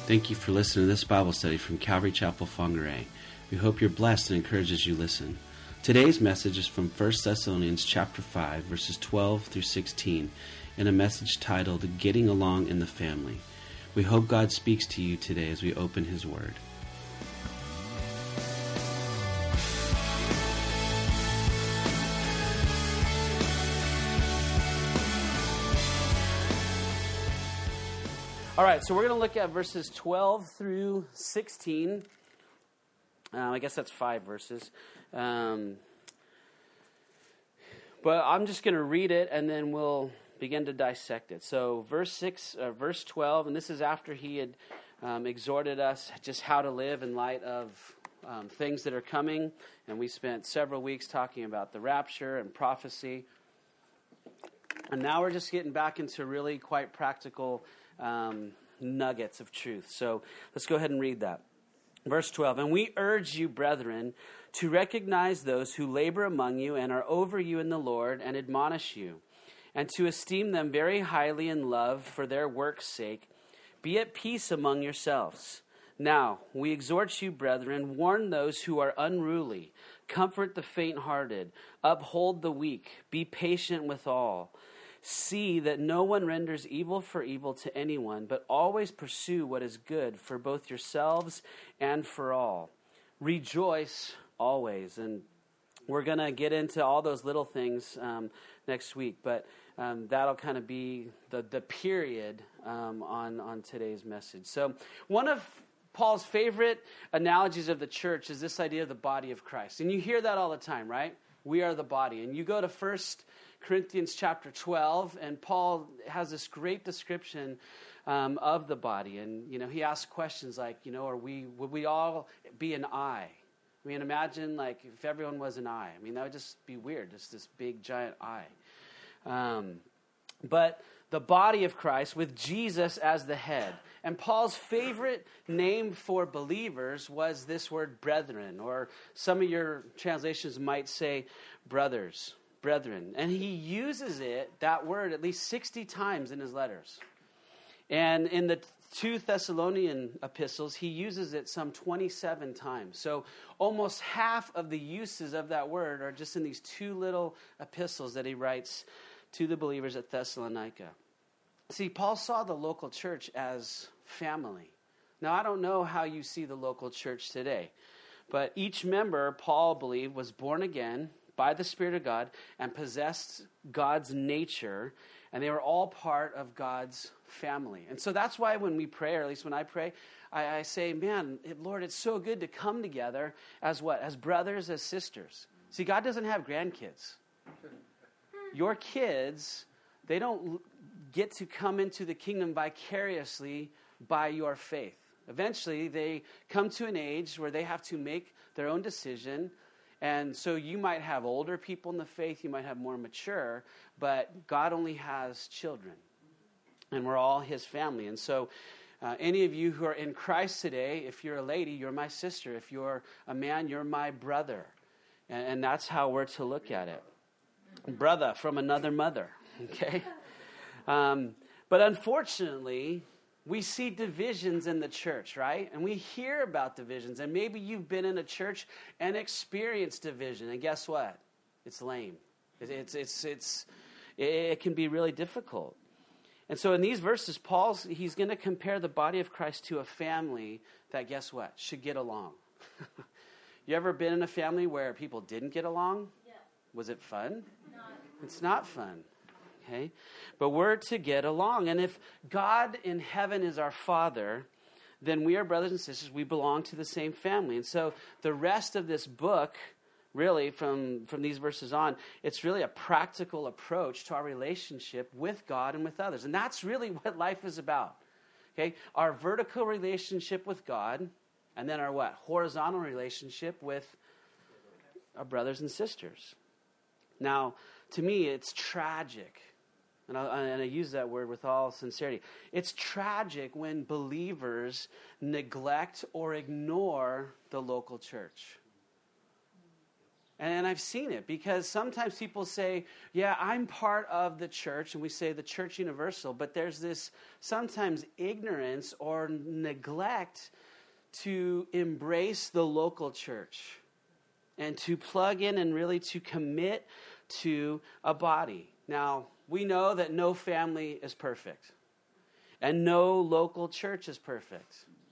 Thank you for listening to this Bible study from Calvary Chapel, Whangarei. We hope you're blessed and encouraged as you listen. Today's message is from 1 Thessalonians chapter 5, verses 12 through 16, in a message titled, Getting Along in the Family. We hope God speaks to you today as we open His Word. All right, so we're going to look at verses 12 through 16. I guess that's 5 verses. But I'm just going to read it, and then we'll begin to dissect it. So verse 12, and this is after he had exhorted us just how to live in light of things that are coming. And we spent several weeks talking about the rapture and prophecy. And now we're just getting back into really quite practical nuggets of truth. So let's go ahead and read that. Verse 12, and we urge you, brethren, to recognize those who labor among you and are over you in the Lord and admonish you, and to esteem them very highly in love for their work's sake. Be at peace among yourselves. Now, we exhort you, brethren, warn those who are unruly, comfort the faint-hearted, uphold the weak, be patient with all. See that no one renders evil for evil to anyone, but always pursue what is good for both yourselves and for all. Rejoice always. And we're going to get into all those little things next week, but that'll kind of be the period on today's message. So one of Paul's favorite analogies of the church is this idea of the body of Christ. And you hear that all the time, right? We are the body. And you go to 1 Corinthians chapter 12, and Paul has this great description of the body. And, he asks questions like, would we all be an eye? I mean, imagine, like, if everyone was an eye. I mean, that would just be weird, just this big, giant eye. But the body of Christ with Jesus as the head. And Paul's favorite name for believers was this word brethren, or some of your translations might say brothers. Brethren. And he uses that word, at least 60 times in his letters. And in the 2 Thessalonian epistles, he uses it some 27 times. So almost half of the uses of that word are just in these 2 little epistles that he writes to the believers at Thessalonica. See, Paul saw the local church as family. Now, I don't know how you see the local church today, but each member, Paul believed, was born again by the Spirit of God and possessed God's nature, and they were all part of God's family. And so that's why when we pray, or at least when I pray, I say, man, Lord, it's so good to come together as what? As brothers, as sisters. See, God doesn't have grandkids. Your kids, they don't get to come into the kingdom vicariously by your faith. Eventually, they come to an age where they have to make their own decision. And so you might have older people in the faith, you might have more mature, but God only has children. And we're all His family. And so any of you who are in Christ today, if you're a lady, you're my sister. If you're a man, you're my brother. And that's how we're to look at it. Brother from another mother, okay? But unfortunately, we see divisions in the church, right? And we hear about divisions. And maybe you've been in a church and experienced division. And guess what? It's lame. It can be really difficult. And so in these verses, he's going to compare the body of Christ to a family that, guess what? Should get along. You ever been in a family where people didn't get along? Yeah. Was it fun? Not. It's not fun. Okay? But we're to get along. And if God in heaven is our Father, then we are brothers and sisters. We belong to the same family. And so the rest of this book, really, from these verses on, it's really a practical approach to our relationship with God and with others. And that's really what life is about. Okay? Our vertical relationship with God, and then our what? Horizontal relationship with our brothers and sisters. Now, to me, it's tragic. And I use that word with all sincerity. It's tragic when believers neglect or ignore the local church. And I've seen it because sometimes people say, yeah, I'm part of the church, and we say the church universal, but there's this sometimes ignorance or neglect to embrace the local church and to plug in and really to commit to a body. Now, we know that no family is perfect and no local church is perfect.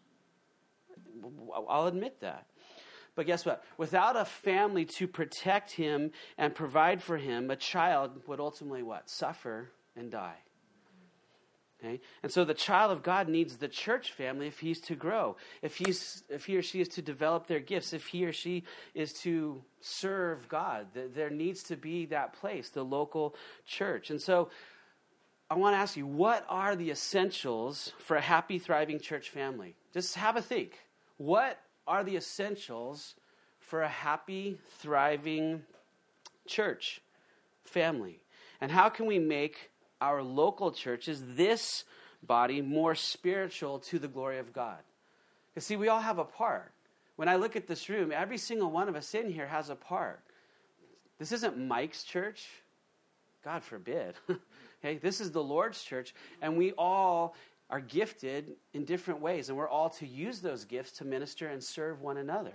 I'll admit that. But guess what? Without a family to protect him and provide for him, a child would ultimately what? Suffer and die. Okay? And so the child of God needs the church family if he's to grow, if he or she is to develop their gifts, if he or she is to serve God. There needs to be that place, the local church. And so I want to ask you, what are the essentials for a happy, thriving church family? Just have a think. What are the essentials for a happy, thriving church family? And how can we make our local churches, this body, more spiritual to the glory of God? Because see, we all have a part. When I look at this room, every single one of us in here has a part. This isn't Mike's church. God forbid. Okay, this is the Lord's church, and we all are gifted in different ways, and we're all to use those gifts to minister and serve one another.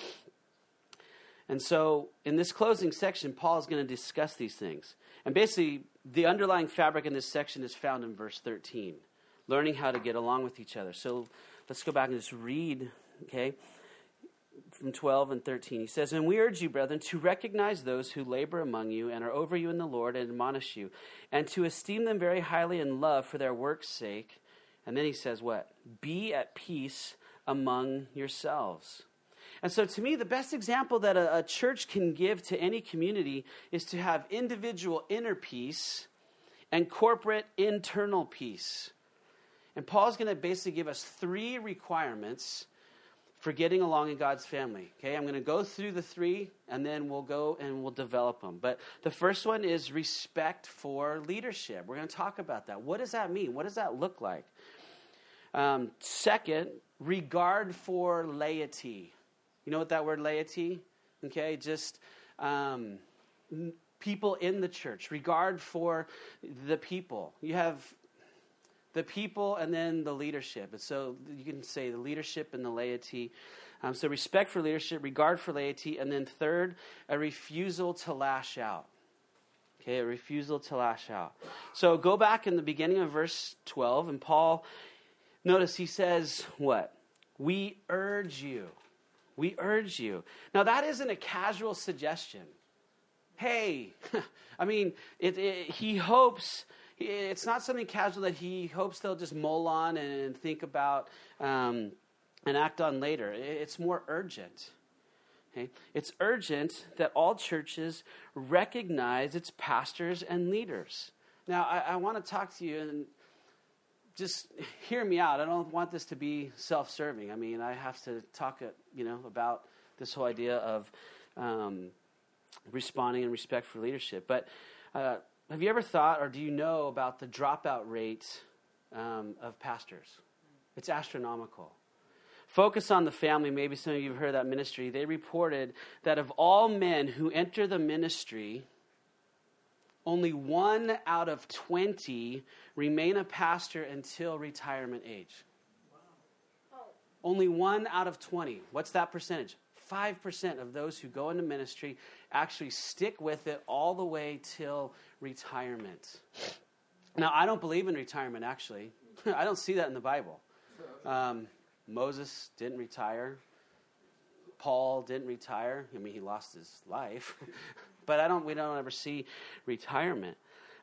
And so in this closing section, Paul is going to discuss these things. And basically, the underlying fabric in this section is found in verse 13, learning how to get along with each other. So let's go back and just read, okay, from 12 and 13. He says, "And we urge you, brethren, to recognize those who labor among you and are over you in the Lord and admonish you, and to esteem them very highly in love for their work's sake." And then he says what? "Be at peace among yourselves." And so to me, the best example that a church can give to any community is to have individual inner peace and corporate internal peace. And Paul's going to basically give us 3 requirements for getting along in God's family. Okay, I'm going to go through the 3, and then we'll go and we'll develop them. But the first one is respect for leadership. We're going to talk about that. What does that mean? What does that look like? Second, regard for laity. You know what that word laity? Okay, just people in the church. Regard for the people. You have the people and then the leadership. And so you can say the leadership and the laity. So respect for leadership, regard for laity, and then third, a refusal to lash out. Okay, a refusal to lash out. So go back in the beginning of verse 12, and Paul, notice he says what? We urge you. We urge you. Now that isn't a casual suggestion. Hey, I mean, he hopes, it's not something casual that he hopes they'll just mull on and think about and act on later. It's more urgent. Okay? It's urgent that all churches recognize its pastors and leaders. Now, I want to talk to you and just hear me out. I don't want this to be self-serving. I mean, I have to talk, about this whole idea of responding and respect for leadership. But have you ever thought, or do you know about the dropout rate of pastors? It's astronomical. Focus on the Family, maybe some of you have heard that ministry. They reported that of all men who enter the ministry, only 1 out of 20 remain a pastor until retirement age. Wow. Only 1 out of 20. What's that percentage? 5% of those who go into ministry actually stick with it all the way till retirement. Now, I don't believe in retirement, actually. I don't see that in the Bible. Moses didn't retire. Paul didn't retire. I mean, he lost his life. But we don't ever see retirement.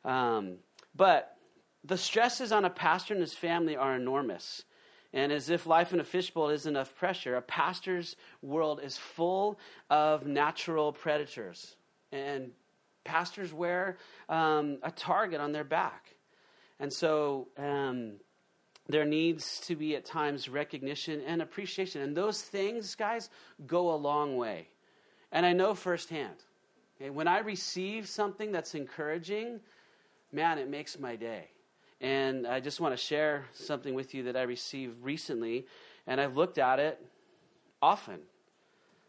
But the stresses on a pastor and his family are enormous. And as if life in a fishbowl isn't enough pressure, a pastor's world is full of natural predators. And pastors wear a target on their back. And so there needs to be at times recognition and appreciation. And those things, guys, go a long way. And I know firsthand. Okay, when I receive something that's encouraging, man, it makes my day. And I just want to share something with you that I received recently, and I've looked at it often.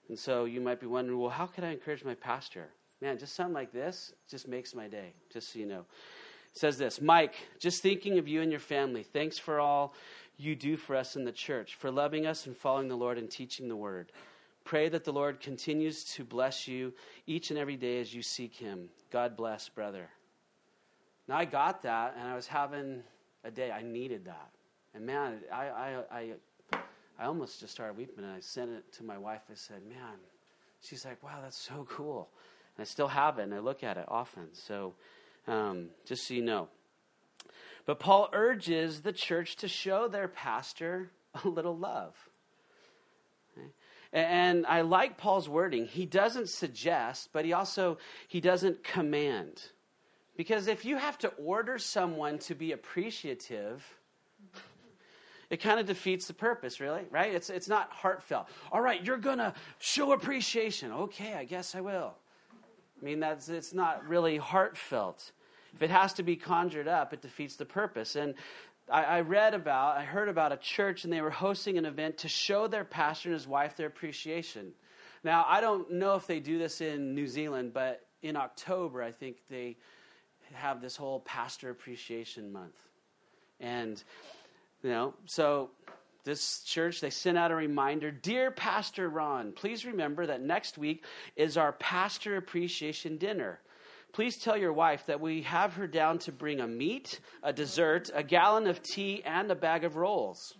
And so you might be wondering, well, how can I encourage my pastor? Man, just something like this just makes my day, just so you know. It says this, Mike, just thinking of you and your family. Thanks for all you do for us in the church, for loving us and following the Lord and teaching the word. Pray that the Lord continues to bless you each and every day as you seek him. God bless, brother. Now, I got that, and I was having a day. I needed that. And man, I almost just started weeping, and I sent it to my wife. I said, man, she's like, wow, that's so cool. And I still have it, and I look at it often. So just so you know. But Paul urges the church to show their pastor a little love. Okay? And I like Paul's wording. He doesn't suggest, but he doesn't command. Because if you have to order someone to be appreciative, it kind of defeats the purpose, really, right? It's not heartfelt. All right, you're going to show appreciation. Okay, I guess I will. I mean, it's not really heartfelt. If it has to be conjured up, it defeats the purpose. And I heard about a church, and they were hosting an event to show their pastor and his wife their appreciation. Now, I don't know if they do this in New Zealand, but in October, I think they have this whole pastor appreciation month. And, so this church, they sent out a reminder, Dear Pastor Ron, please remember that next week is our pastor appreciation dinner. Please tell your wife that we have her down to bring a meat, a dessert, a gallon of tea, and a bag of rolls.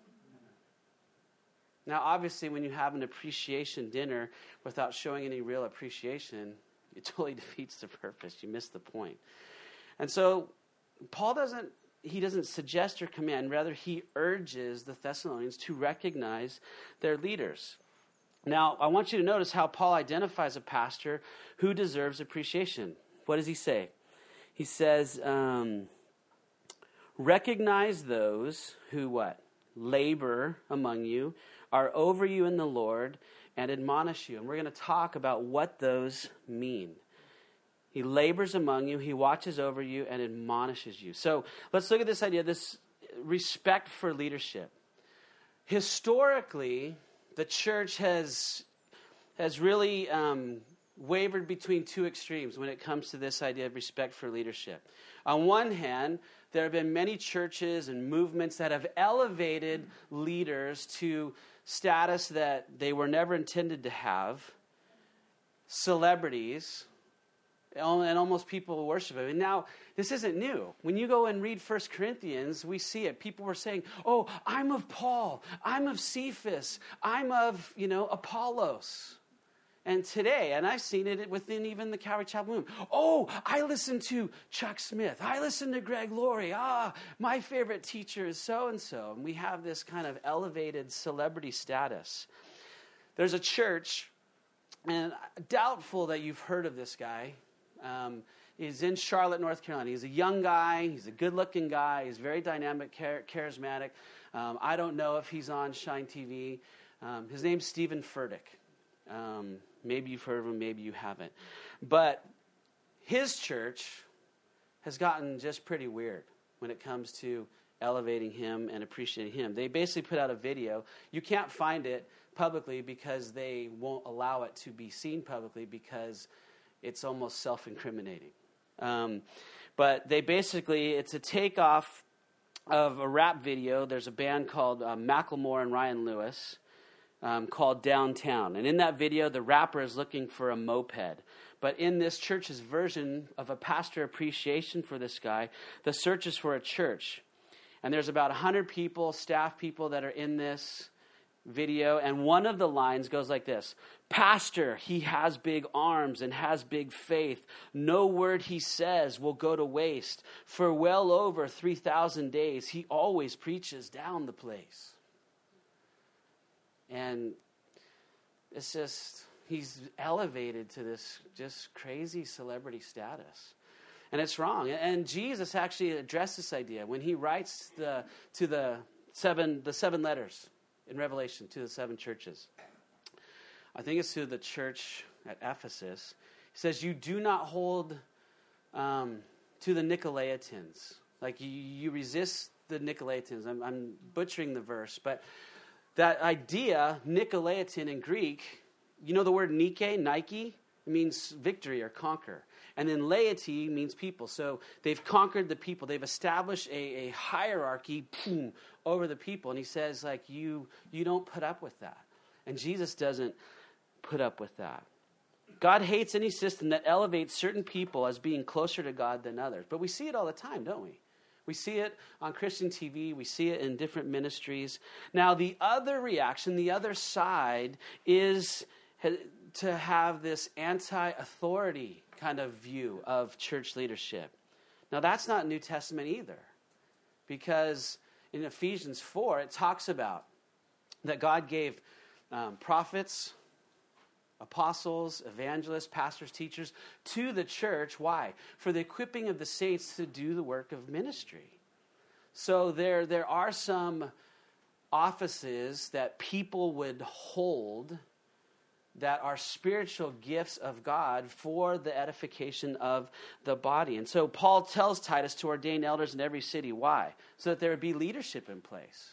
Now, obviously, when you have an appreciation dinner without showing any real appreciation, it totally defeats the purpose. You miss the point. And so, Paul doesn't suggest or command. Rather, he urges the Thessalonians to recognize their leaders. Now, I want you to notice how Paul identifies a pastor who deserves appreciation. What does he say? He says, recognize those who what? Labor among you, are over you in the Lord, and admonish you. And we're going to talk about what those mean. He labors among you, he watches over you, and admonishes you. So let's look at this idea, this respect for leadership. Historically, the church has really wavered between two extremes when it comes to this idea of respect for leadership. On one hand, there have been many churches and movements that have elevated leaders to status that they were never intended to have, celebrities, and almost people worship him. And now, this isn't new. When you go and read 1 Corinthians, we see it. People were saying, oh, I'm of Paul. I'm of Cephas. I'm of, Apollos. And today, and I've seen it within even the Calvary Chapel movement. Oh, I listen to Chuck Smith. I listen to Greg Laurie. My favorite teacher is so-and-so. And we have this kind of elevated celebrity status. There's a church, and doubtful that you've heard of this guy. He's in Charlotte, North Carolina. He's a young guy. He's a good-looking guy. He's very dynamic, charismatic. I don't know if he's on Shine TV. His name's Stephen Furtick. Maybe you've heard of him, maybe you haven't. But his church has gotten just pretty weird when it comes to elevating him and appreciating him. They basically put out a video. You can't find it publicly because they won't allow it to be seen publicly because it's almost self-incriminating. But they basically, it's a takeoff of a rap video. There's a band called Macklemore and Ryan Lewis called Downtown. And in that video, the rapper is looking for a moped. But in this church's version of a pastor appreciation for this guy, the search is for a church. And there's about 100 people, staff people that are in this video. And one of the lines goes like this: Pastor, he has big arms and has big faith. No word he says will go to waste. For well over 3,000 days, he always preaches down the place. And it's just, he's elevated to this just crazy celebrity status. And it's wrong. And Jesus actually addressed this idea when he writes the seven letters in Revelation to the 7 churches. I think it's to the church at Ephesus. He says, you do not hold to the Nicolaitans. Like you resist the Nicolaitans. I'm butchering the verse, but that idea, Nicolaitan in Greek, you know the word Nike? It means victory or conquer. And then laity means people. So they've conquered the people. They've established a hierarchy over the people. And he says, like, you don't put up with that. And Jesus doesn't put up with that. God hates any system that elevates certain people as being closer to God than others. But we see it all the time, don't we? We see it on Christian TV. We see it in different ministries. Now, the other reaction, the other side, is to have this anti-authority kind of view of church leadership. Now, that's not New Testament either. Because in Ephesians 4, it talks about that God gave prophets, apostles, evangelists, pastors, teachers to the church. Why? For the equipping of the saints to do the work of ministry. So there are some offices that people would hold that are spiritual gifts of God for the edification of the body. And so Paul tells Titus to ordain elders in every city. Why? So that there would be leadership in place.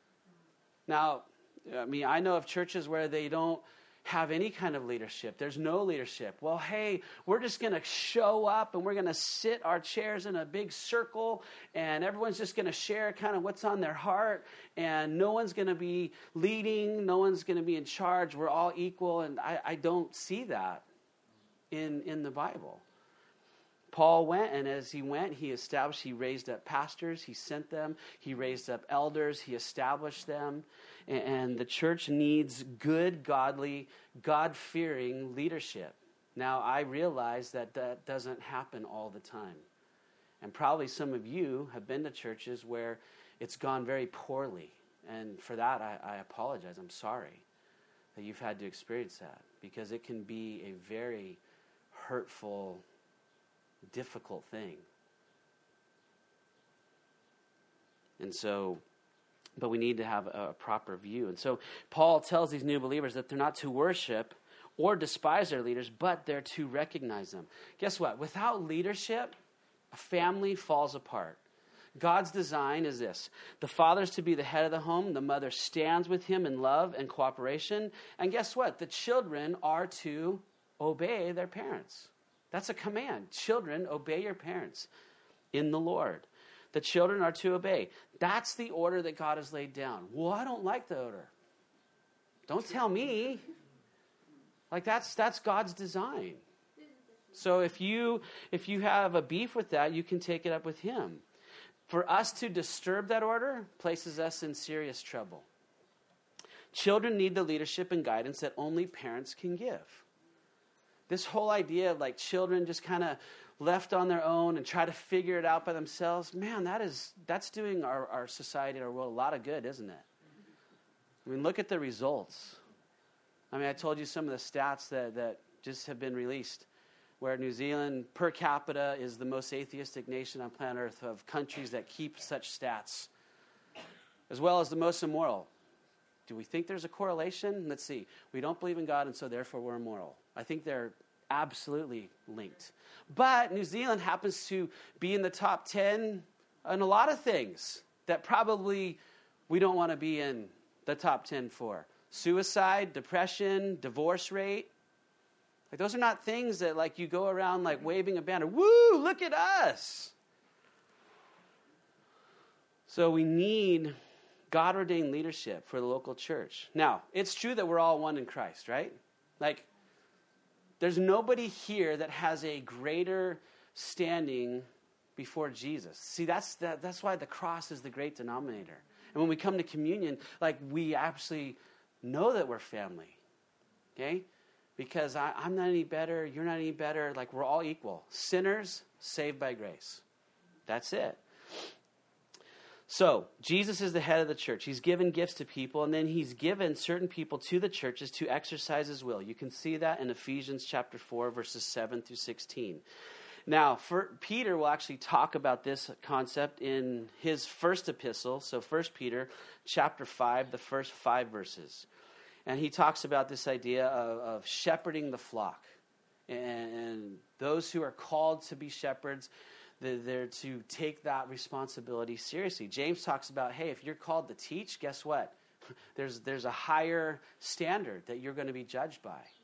Now, I mean, I know of churches where they don't have any kind of leadership. There's no leadership. Well, hey, we're just going to show up and we're going to sit our chairs in a big circle and everyone's just going to share kind of what's on their heart and no one's going to be leading, no one's going to be in charge. We're all equal, and I don't see that in the Bible. Paul went, and as he went, he raised up pastors, he sent them, he raised up elders, he established them. And the church needs good, godly, God-fearing leadership. Now, I realize that doesn't happen all the time. And probably some of you have been to churches where it's gone very poorly. And for that, I apologize. I'm sorry that you've had to experience that. Because it can be a very hurtful, difficult thing. And so, but we need to have a proper view. And so Paul tells these new believers that they're not to worship or despise their leaders, but they're to recognize them. Guess what? Without leadership, a family falls apart. God's design is this. The father is to be the head of the home. The mother stands with him in love and cooperation. And guess what? The children are to obey their parents. That's a command. Children, obey your parents in the Lord. The children are to obey. That's the order that God has laid down. Well, I don't like the order. Don't tell me. Like that's God's design. So if you have a beef with that, you can take it up with him. For us to disturb that order places us in serious trouble. Children need the leadership and guidance that only parents can give. This whole idea of like children just kind of left on their own and try to figure it out by themselves, man, that's doing our society, our world a lot of good, isn't it? I mean, look at the results. I mean, I told you some of the stats that just have been released, where New Zealand per capita is the most atheistic nation on planet Earth of countries that keep such stats, as well as the most immoral. Do we think there's a correlation? Let's see. We don't believe in God, and so therefore we're immoral. I think they're absolutely linked. But New Zealand happens to be in the top 10 on a lot of things that probably we don't want to be in the top 10 for. Suicide, depression, divorce rate. Like those are not things that like you go around like waving a banner. Woo, look at us. So we need God-ordained leadership for the local church. Now, it's true that we're all one in Christ, right? Like, there's nobody here that has a greater standing before Jesus. See, that's why the cross is the great denominator. And when we come to communion, like, we actually know that we're family, okay? Because I'm not any better, you're not any better. Like, we're all equal. Sinners saved by grace. That's it. So, Jesus is the head of the church. He's given gifts to people, and then he's given certain people to the churches to exercise his will. You can see that in Ephesians chapter 4, verses 7 through 16. Now, Peter will actually talk about this concept in his first epistle, so 1 Peter chapter 5, the first 5 verses. And he talks about this idea of shepherding the flock. And those who are called to be shepherds, they're to take that responsibility seriously. James talks about, hey, if you're called to teach, guess what? There's a higher standard that you're going to be judged by.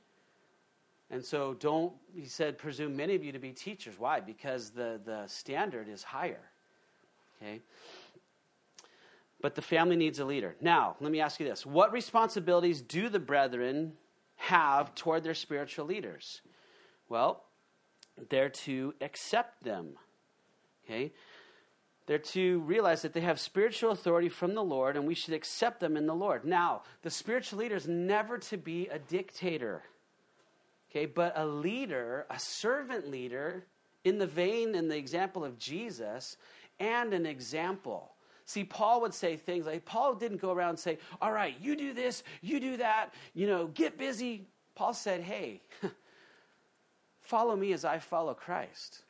And so he said, presume many of you to be teachers. Why? Because the standard is higher. Okay? But the family needs a leader. Now, let me ask you this. What responsibilities do the brethren have toward their spiritual leaders? Well, they're to accept them. Okay? They're to realize that they have spiritual authority from the Lord, and we should accept them in the Lord. Now, the spiritual leader is never to be a dictator. Okay? But a leader, a servant leader, in the vein and the example of Jesus, and an example. See, Paul would say things like, Paul didn't go around and say, all right, you do this, you do that, get busy. Paul said, hey, follow me as I follow Christ.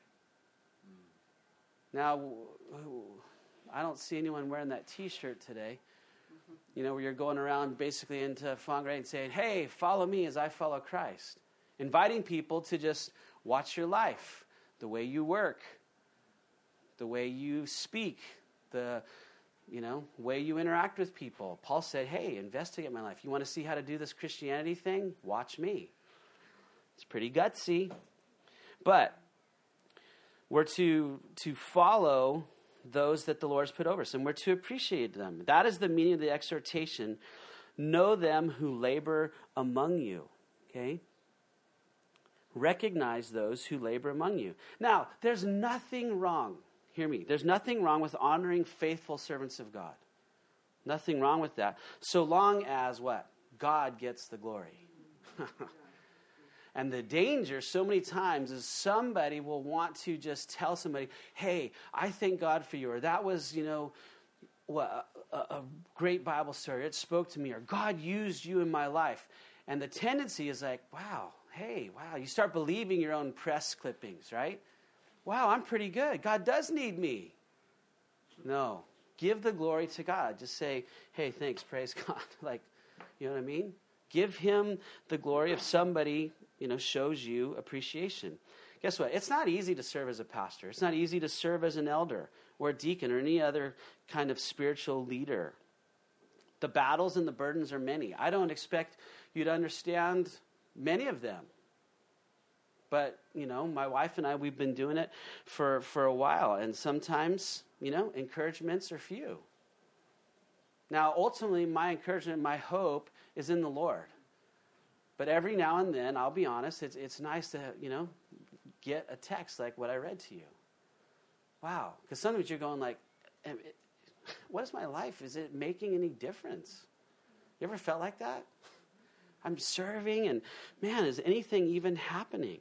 Now, I don't see anyone wearing that T-shirt today, where you're going around basically into Fangre and saying, hey, follow me as I follow Christ. Inviting people to just watch your life, the way you work, the way you speak, the way you interact with people. Paul said, hey, investigate my life. You want to see how to do this Christianity thing? Watch me. It's pretty gutsy. But we're to follow those that the Lord has put over us, and we're to appreciate them. That is the meaning of the exhortation. Know them who labor among you. Okay? Recognize those who labor among you. Now, there's nothing wrong. Hear me. There's nothing wrong with honoring faithful servants of God. Nothing wrong with that. So long as what? God gets the glory. And the danger so many times is somebody will want to just tell somebody, hey, I thank God for you. Or that was, a great Bible story. It spoke to me. Or God used you in my life. And the tendency is like, wow. You start believing your own press clippings, right? Wow, I'm pretty good. God does need me. No. Give the glory to God. Just say, hey, thanks, praise God. You know what I mean? Give him the glory if somebody, shows you appreciation. Guess what? It's not easy to serve as a pastor. It's not easy to serve as an elder or a deacon or any other kind of spiritual leader. The battles and the burdens are many. I don't expect you to understand many of them. But, my wife and I, we've been doing it for a while. And sometimes, encouragements are few. Now, ultimately, my encouragement, my hope is in the Lord. But every now and then, I'll be honest, it's nice to, get a text like what I read to you. Wow. Because sometimes you're going like, what is my life? Is it making any difference? You ever felt like that? I'm serving and, man, is anything even happening?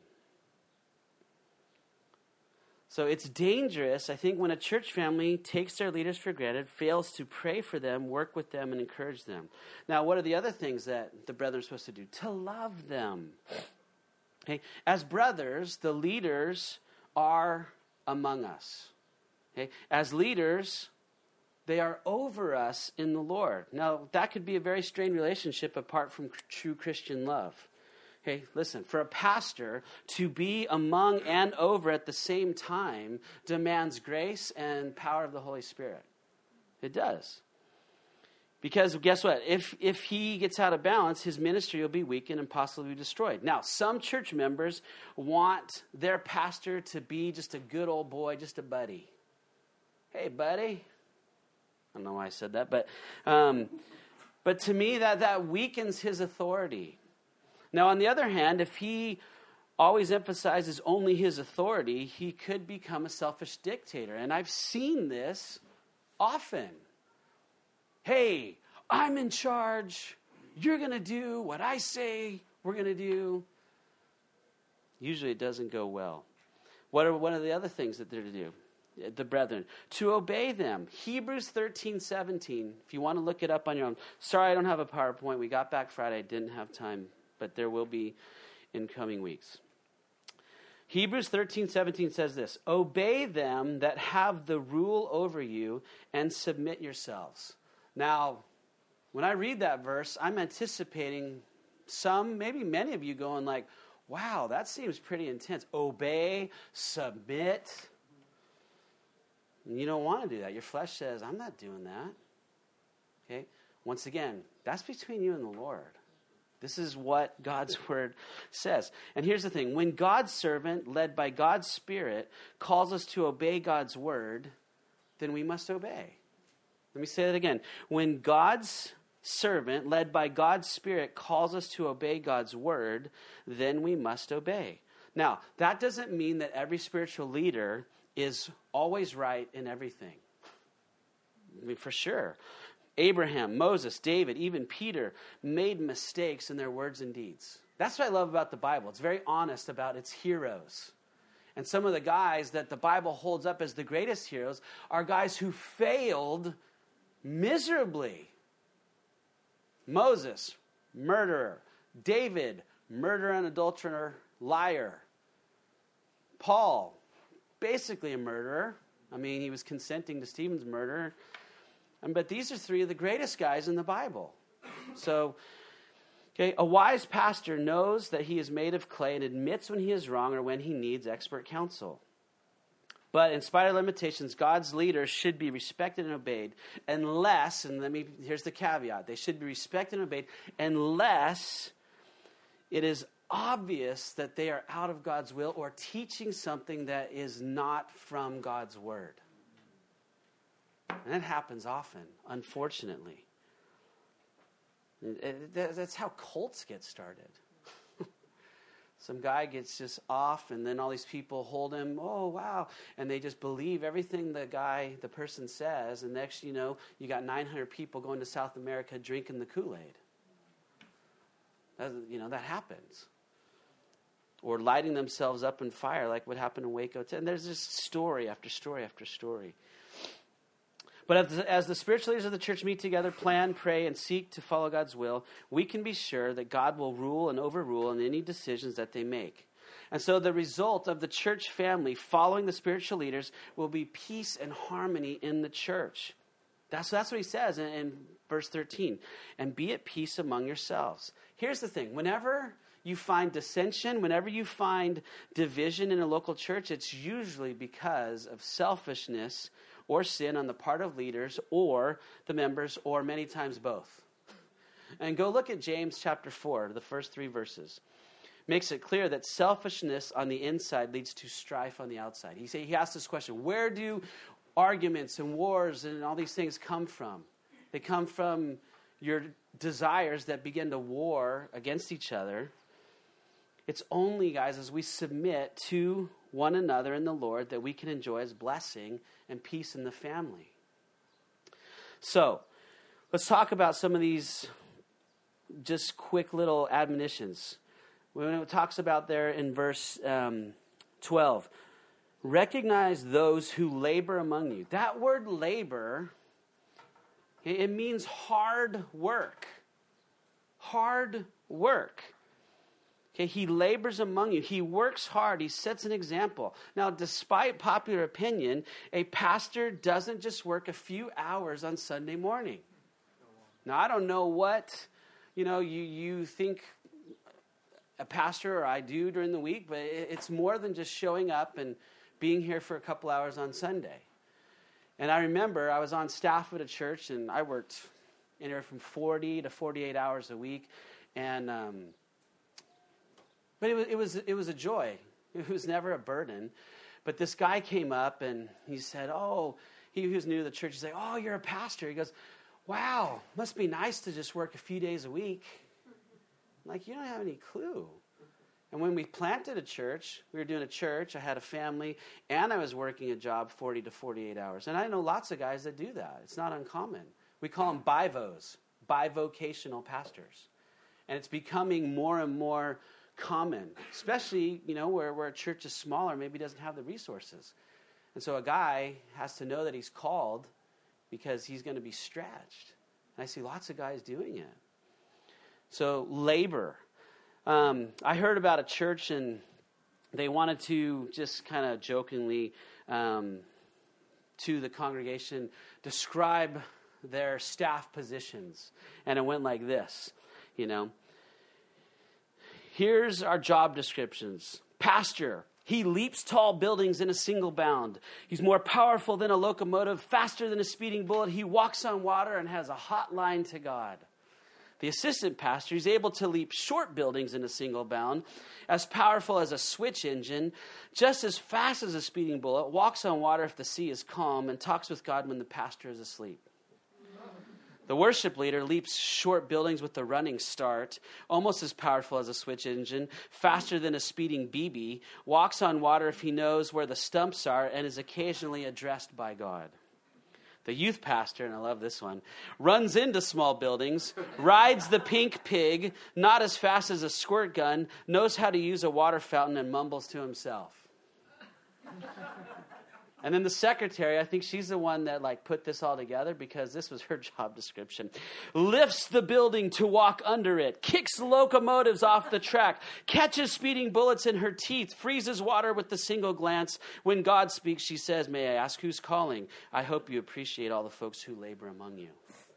So it's dangerous, I think, when a church family takes their leaders for granted, fails to pray for them, work with them, and encourage them. Now, what are the other things that the brethren are supposed to do? To love them. Okay? As brothers, the leaders are among us. Okay? As leaders, they are over us in the Lord. Now, that could be a very strained relationship apart from true Christian love. Okay, listen, for a pastor to be among and over at the same time demands grace and power of the Holy Spirit. It does. Because guess what? If he gets out of balance, his ministry will be weakened and possibly destroyed. Now, some church members want their pastor to be just a good old boy, just a buddy. Hey, buddy. I don't know why I said that, but to me, that weakens his authority. Now, on the other hand, if he always emphasizes only his authority, he could become a selfish dictator. And I've seen this often. Hey, I'm in charge. You're going to do what I say we're going to do. Usually it doesn't go well. What are one of the other things that they're to do? The brethren, to obey them. Hebrews 13:17. If you want to look it up on your own. Sorry, I don't have a PowerPoint. We got back Friday. I didn't have time. But there will be in coming weeks. Hebrews 13:17 says this, obey them that have the rule over you and submit yourselves. Now, when I read that verse, I'm anticipating some, maybe many of you going like, wow, that seems pretty intense. Obey, submit. And you don't want to do that. Your flesh says, I'm not doing that. Okay? Once again, that's between you and the Lord. This is what God's word says. And here's the thing. When God's servant, led by God's Spirit, calls us to obey God's word, then we must obey. Let me say that again. When God's servant, led by God's Spirit, calls us to obey God's word, then we must obey. Now, that doesn't mean that every spiritual leader is always right in everything. I mean, for sure. Abraham, Moses, David, even Peter made mistakes in their words and deeds. That's what I love about the Bible. It's very honest about its heroes. And some of the guys that the Bible holds up as the greatest heroes are guys who failed miserably. Moses, murderer. David, murderer and adulterer, liar. Paul, basically a murderer. I mean, he was consenting to Stephen's murder. But these are three of the greatest guys in the Bible. So, okay, a wise pastor knows that he is made of clay and admits when he is wrong or when he needs expert counsel. But in spite of limitations, God's leaders should be respected and obeyed unless, and here's the caveat, they should be respected and obeyed unless it is obvious that they are out of God's will or teaching something that is not from God's word. And that happens often, unfortunately. That's how cults get started. Some guy gets just off, and then all these people hold him, oh, wow, and they just believe everything the person says, and next you know, you got 900 people going to South America drinking the Kool-Aid. That happens. Or lighting themselves up in fire like what happened in Waco. And there's just story after story after story. But as the spiritual leaders of the church meet together, plan, pray, and seek to follow God's will, we can be sure that God will rule and overrule in any decisions that they make. And so the result of the church family following the spiritual leaders will be peace and harmony in the church. That's what he says in verse 13. And be at peace among yourselves. Here's the thing. Whenever you find dissension, whenever you find division in a local church, it's usually because of selfishness or sin on the part of leaders or the members, or many times both. And go look at James chapter 4, the first 3 verses. Makes it clear that selfishness on the inside leads to strife on the outside. He asks this question, where do arguments and wars and all these things come from? They come from your desires that begin to war against each other. It's only, guys, as we submit to one another in the Lord that we can enjoy His blessing and peace in the family. So, let's talk about some of these just quick little admonitions. When it talks about there in verse 12, recognize those who labor among you. That word labor, it means hard work. Hard work. Okay, he labors among you. He works hard. He sets an example. Now, despite popular opinion, a pastor doesn't just work a few hours on Sunday morning. Now, I don't know what, you think a pastor or I do during the week, but it's more than just showing up and being here for a couple hours on Sunday. And I remember I was on staff at a church, and I worked anywhere from 40 to 48 hours a week, and but it was a joy. It was never a burden. But this guy came up and he said, he was new to the church. He said, oh, you're a pastor. He goes, wow, must be nice to just work a few days a week. I'm like, you don't have any clue. And when we planted a church, we were doing a church, I had a family, and I was working a job 40 to 48 hours. And I know lots of guys that do that. It's not uncommon. We call them BIVOs, bivocational pastors. And it's becoming more and more common, especially, where a church is smaller, maybe doesn't have the resources. And so a guy has to know that he's called because he's going to be stretched. And I see lots of guys doing it. So labor. I heard about a church, and they wanted to just kind of jokingly to the congregation describe their staff positions. And it went like this, Here's our job descriptions. Pastor, he leaps tall buildings in a single bound. He's more powerful than a locomotive, faster than a speeding bullet. He walks on water and has a hotline to God. The assistant pastor is able to leap short buildings in a single bound, as powerful as a switch engine, just as fast as a speeding bullet, walks on water if the sea is calm, and talks with God when the pastor is asleep. The worship leader leaps short buildings with a running start, almost as powerful as a switch engine, faster than a speeding BB, walks on water if he knows where the stumps are, and is occasionally addressed by God. The youth pastor, and I love this one, runs into small buildings, rides the pink pig, not as fast as a squirt gun, knows how to use a water fountain, and mumbles to himself. And then the secretary, I think she's the one that put this all together because this was her job description. Lifts the building to walk under it, kicks locomotives off the track, catches speeding bullets in her teeth, freezes water with a single glance. When God speaks, she says, "May I ask who's calling? I hope you appreciate all the folks who labor among you."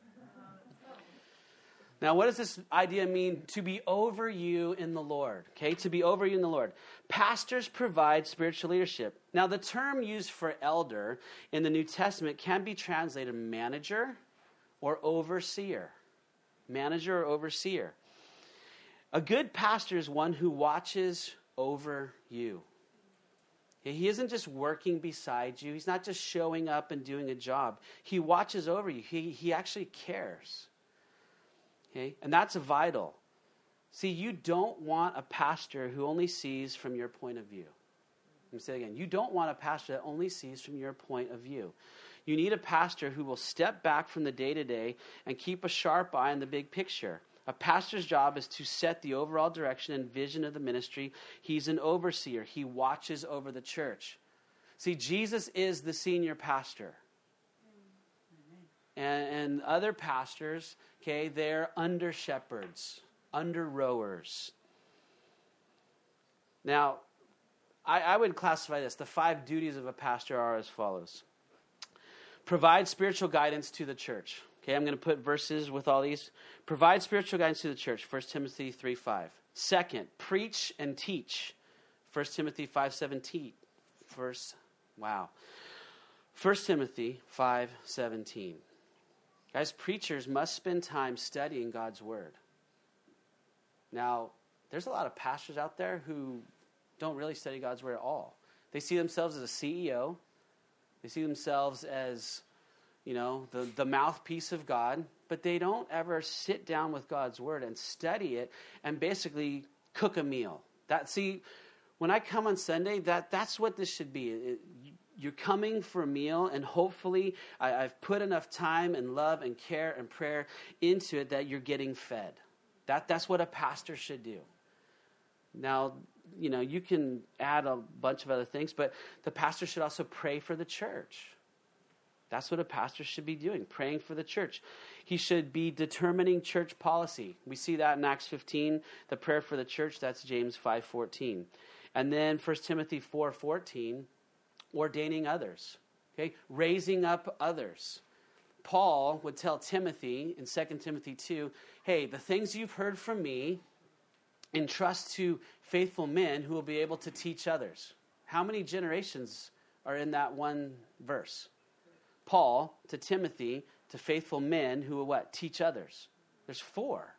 Now, what does this idea mean? To be over you in the Lord. Okay, to be over you in the Lord. Pastors provide spiritual leadership. Now, the term used for elder in the New Testament can be translated manager or overseer. Manager or overseer. A good pastor is one who watches over you. He isn't just working beside you. He's not just showing up and doing a job. He watches over you. He actually cares. Okay? And that's vital. See, you don't want a pastor who only sees from your point of view. Let me say it again. You don't want a pastor that only sees from your point of view. You need a pastor who will step back from the day-to-day and keep a sharp eye on the big picture. A pastor's job is to set the overall direction and vision of the ministry. He's an overseer. He watches over the church. See, Jesus is the senior pastor. And other pastors, okay, they're under shepherds, under rowers. Now, I would classify this. The 5 duties of a pastor are as follows. Provide spiritual guidance to the church. Okay, I'm going to put verses with all these. Provide spiritual guidance to the church, 1 Timothy 3:5. Second, preach and teach, 1 Timothy 5:17. 1 Timothy 5:17. Guys, preachers must spend time studying God's word. Now, there's a lot of pastors out there who don't really study God's word at all. They see themselves as a CEO. They see themselves as, the mouthpiece of God, but they don't ever sit down with God's word and study it and basically cook a meal. When I come on Sunday, that's what this should be. You're coming for a meal, and hopefully I've put enough time and love and care and prayer into it that you're getting fed. That's what a pastor should do. Now, you can add a bunch of other things, but the pastor should also pray for the church. That's what a pastor should be doing, praying for the church. He should be determining church policy. We see that in Acts 15, the prayer for the church. That's James 5:14. And then 1 Timothy 4:14, ordaining others, okay, raising up others. Paul would tell Timothy in 2 Timothy 2, hey, the things you've heard from me, entrust to faithful men who will be able to teach others. How many generations are in that one verse? Paul to Timothy, to faithful men who will what? Teach others. There's 4.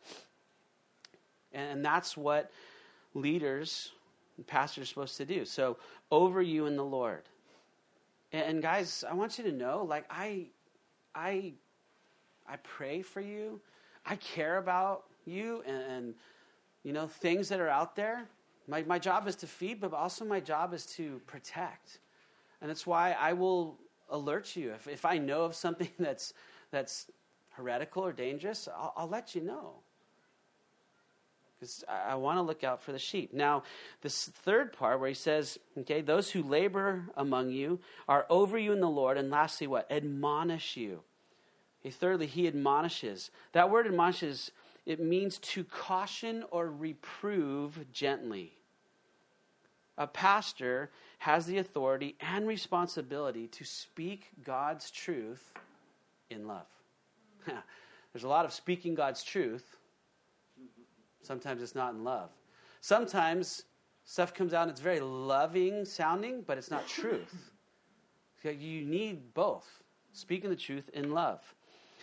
And that's what leaders and pastors are supposed to do. So, over you in the Lord. And guys, I want you to know, I pray for you. I care about you and things that are out there. My job is to feed, but also my job is to protect. And that's why I will alert you. If I know of something that's heretical or dangerous, I'll let you know. Because I want to look out for the sheep. Now, this third part where he says, okay, those who labor among you are over you in the Lord. And lastly, what? Admonish you. Okay, thirdly, he admonishes. That word admonishes, it means to caution or reprove gently. A pastor has the authority and responsibility to speak God's truth in love. There's a lot of speaking God's truth. Sometimes it's not in love. Sometimes stuff comes out and it's very loving sounding, but it's not truth. You need both. Speaking the truth in love.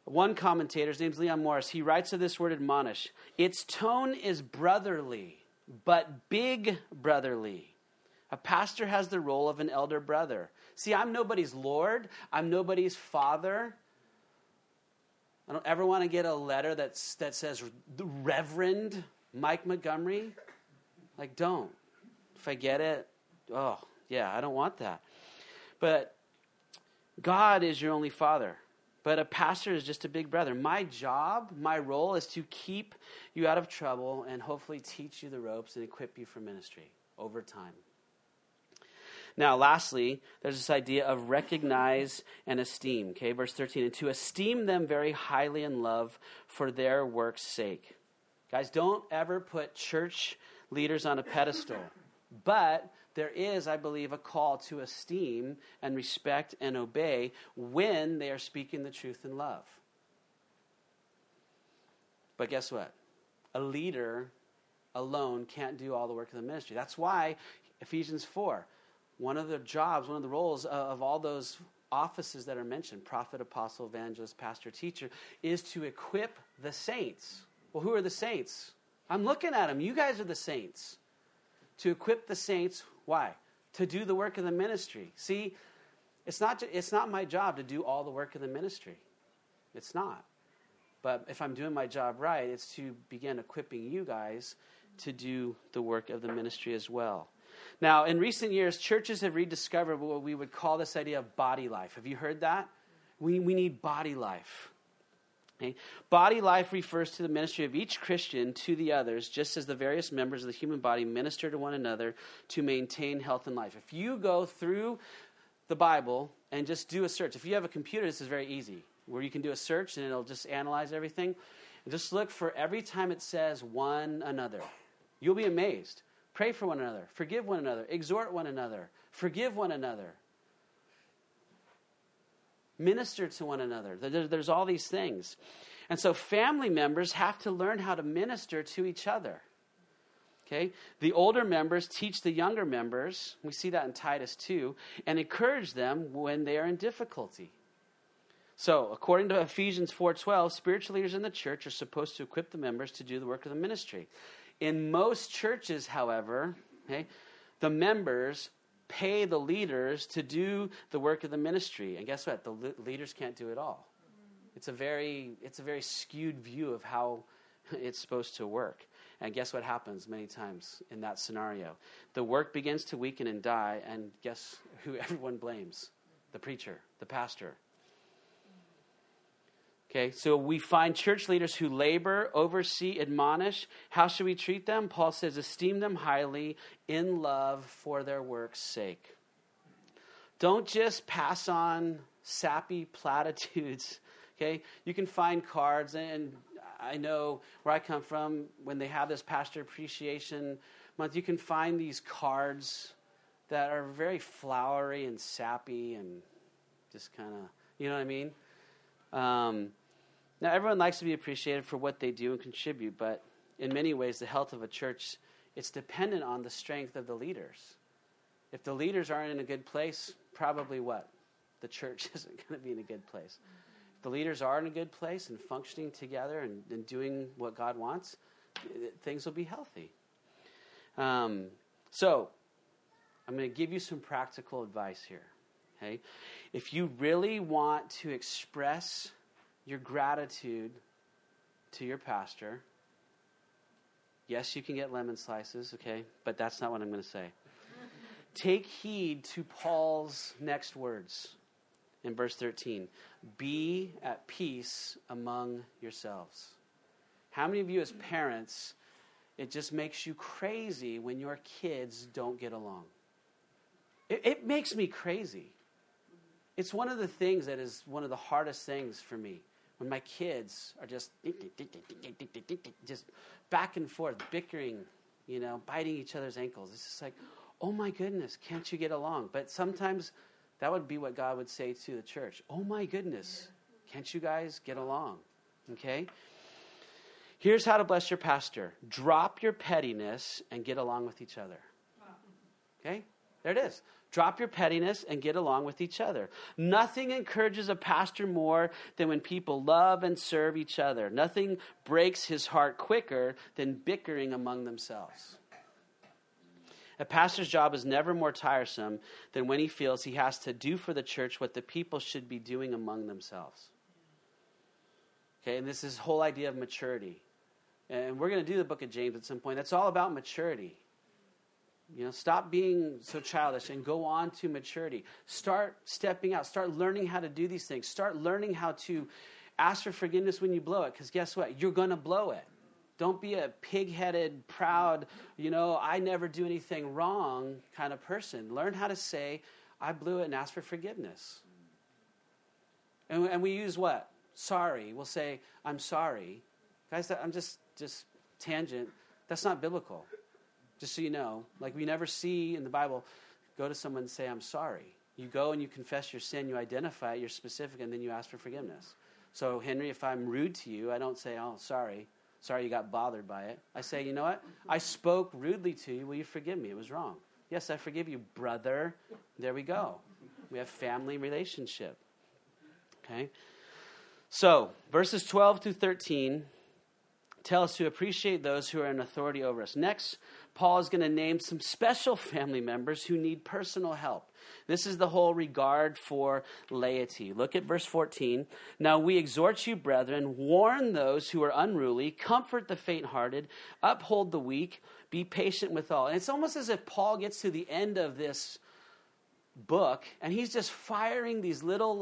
One commentator, his name's Leon Morris, he writes of this word admonish. Its tone is brotherly, but big brotherly. A pastor has the role of an elder brother. See, I'm nobody's Lord. I'm nobody's father. I don't ever want to get a letter that says, the Reverend Mike Montgomery. Like, don't. If I get it, oh, yeah, I don't want that. But God is your only father. But a pastor is just a big brother. My job, my role is to keep you out of trouble and hopefully teach you the ropes and equip you for ministry over time. Now, lastly, there's this idea of recognize and esteem. Okay, verse 13. And to esteem them very highly in love for their work's sake. Guys, don't ever put church leaders on a pedestal. But there is, I believe, a call to esteem and respect and obey when they are speaking the truth in love. But guess what? A leader alone can't do all the work of the ministry. That's why Ephesians 4, one of the jobs, one of the roles of all those offices that are mentioned, prophet, apostle, evangelist, pastor, teacher, is to equip the saints. Well, who are the saints? I'm looking at them. You guys are the saints. To equip the saints, why? To do the work of the ministry. See, it's not my job to do all the work of the ministry. It's not. But if I'm doing my job right, it's to begin equipping you guys to do the work of the ministry as well. Now, in recent years, churches have rediscovered what we would call this idea of body life. Have you heard that? We need body life. Okay? Body life refers to the ministry of each Christian to the others, just as the various members of the human body minister to one another to maintain health and life. If you go through the Bible and just do a search, if you have a computer, this is very easy, where you can do a search and it'll just analyze everything. And just look for every time it says one another. You'll be amazed. Pray for one another. Forgive one another. Exhort one another. Forgive one another. Minister to one another. There's all these things. And so family members have to learn how to minister to each other. Okay? The older members teach the younger members, we see that in Titus 2, and encourage them when they are in difficulty. So, according to Ephesians 4:12, spiritual leaders in the church are supposed to equip the members to do the work of the ministry. In most churches, however, okay, the members pay the leaders to do the work of the ministry. And guess what? The leaders can't do it all. It's a very skewed view of how it's supposed to work. And guess what happens many times in that scenario? The work begins to weaken and die, and guess who everyone blames? The preacher, the pastor. Okay, so we find church leaders who labor, oversee, admonish. How should we treat them? Paul says, esteem them highly in love for their work's sake. Don't just pass on sappy platitudes. Okay, you can find cards, and I know where I come from, when they have this Pastor Appreciation Month, you can find these cards that are very flowery and sappy and just kind of, you know what I mean? Now, everyone likes to be appreciated for what they do and contribute, but in many ways, the health of a church, it's dependent on the strength of the leaders. If the leaders aren't in a good place, probably what? The church isn't going to be in a good place. If the leaders are in a good place and functioning together and doing what God wants, things will be healthy. So, I'm going to give you some practical advice here. Okay? If you really want to express your gratitude to your pastor, yes, you can get lemon slices, okay? But that's not what I'm going to say. Take heed to Paul's next words in verse 13. Be at peace among yourselves. How many of you as parents, it just makes you crazy when your kids don't get along? It makes me crazy. It's one of the things that is one of the hardest things for me. When my kids are just back and forth, bickering, biting each other's ankles. It's just like, oh my goodness, can't you get along? But sometimes that would be what God would say to the church. Oh my goodness, can't you guys get along? Okay? Here's how to bless your pastor. Drop your pettiness and get along with each other. Okay? There it is. Drop your pettiness and get along with each other. Nothing encourages a pastor more than when people love and serve each other. Nothing breaks his heart quicker than bickering among themselves. A pastor's job is never more tiresome than when he feels he has to do for the church what the people should be doing among themselves. Okay, and this is the whole idea of maturity. And we're going to do the book of James at some point. That's all about maturity. You know, stop being so childish and go on to maturity. Start stepping out. Start learning how to do these things. Start learning how to ask for forgiveness when you blow it. Because guess what? You're going to blow it. Don't be a pig-headed, proud, I never do anything wrong kind of person. Learn how to say, I blew it, and ask for forgiveness. And we use what? Sorry. We'll say, I'm sorry. Guys, I'm just tangent. That's not biblical. Just so you know, like we never see in the Bible, go to someone and say, I'm sorry. You go and you confess your sin, you identify it, you're specific, and then you ask for forgiveness. So, Henry, if I'm rude to you, I don't say, oh, sorry. Sorry you got bothered by it. I say, you know what? I spoke rudely to you. Will you forgive me? It was wrong. Yes, I forgive you, brother. There we go. We have family relationship. Okay? So, verses 12 through 13 tell us to appreciate those who are in authority over us. Next, Paul is going to name some special family members who need personal help. This is the whole regard for laity. Look at verse 14. Now we exhort you, brethren, warn those who are unruly, comfort the faint-hearted, uphold the weak, be patient with all. And it's almost as if Paul gets to the end of this book, and he's just firing these little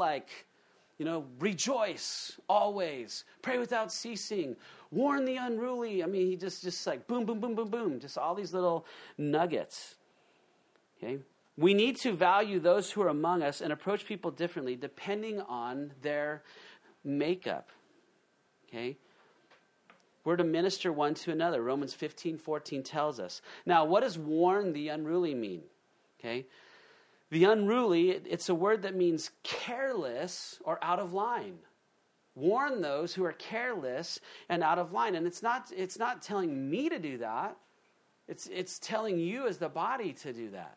rejoice always, pray without ceasing, warn the unruly. I mean, he just like boom, boom, boom, boom, boom, just all these little nuggets. Okay? We need to value those who are among us and approach people differently depending on their makeup. Okay? We're to minister one to another. Romans 15:14 tells us. Now, what does warn the unruly mean? Okay? The unruly, it's a word that means careless or out of line. Warn those who are careless and out of line. And it's not telling me to do that. It's telling you as the body to do that.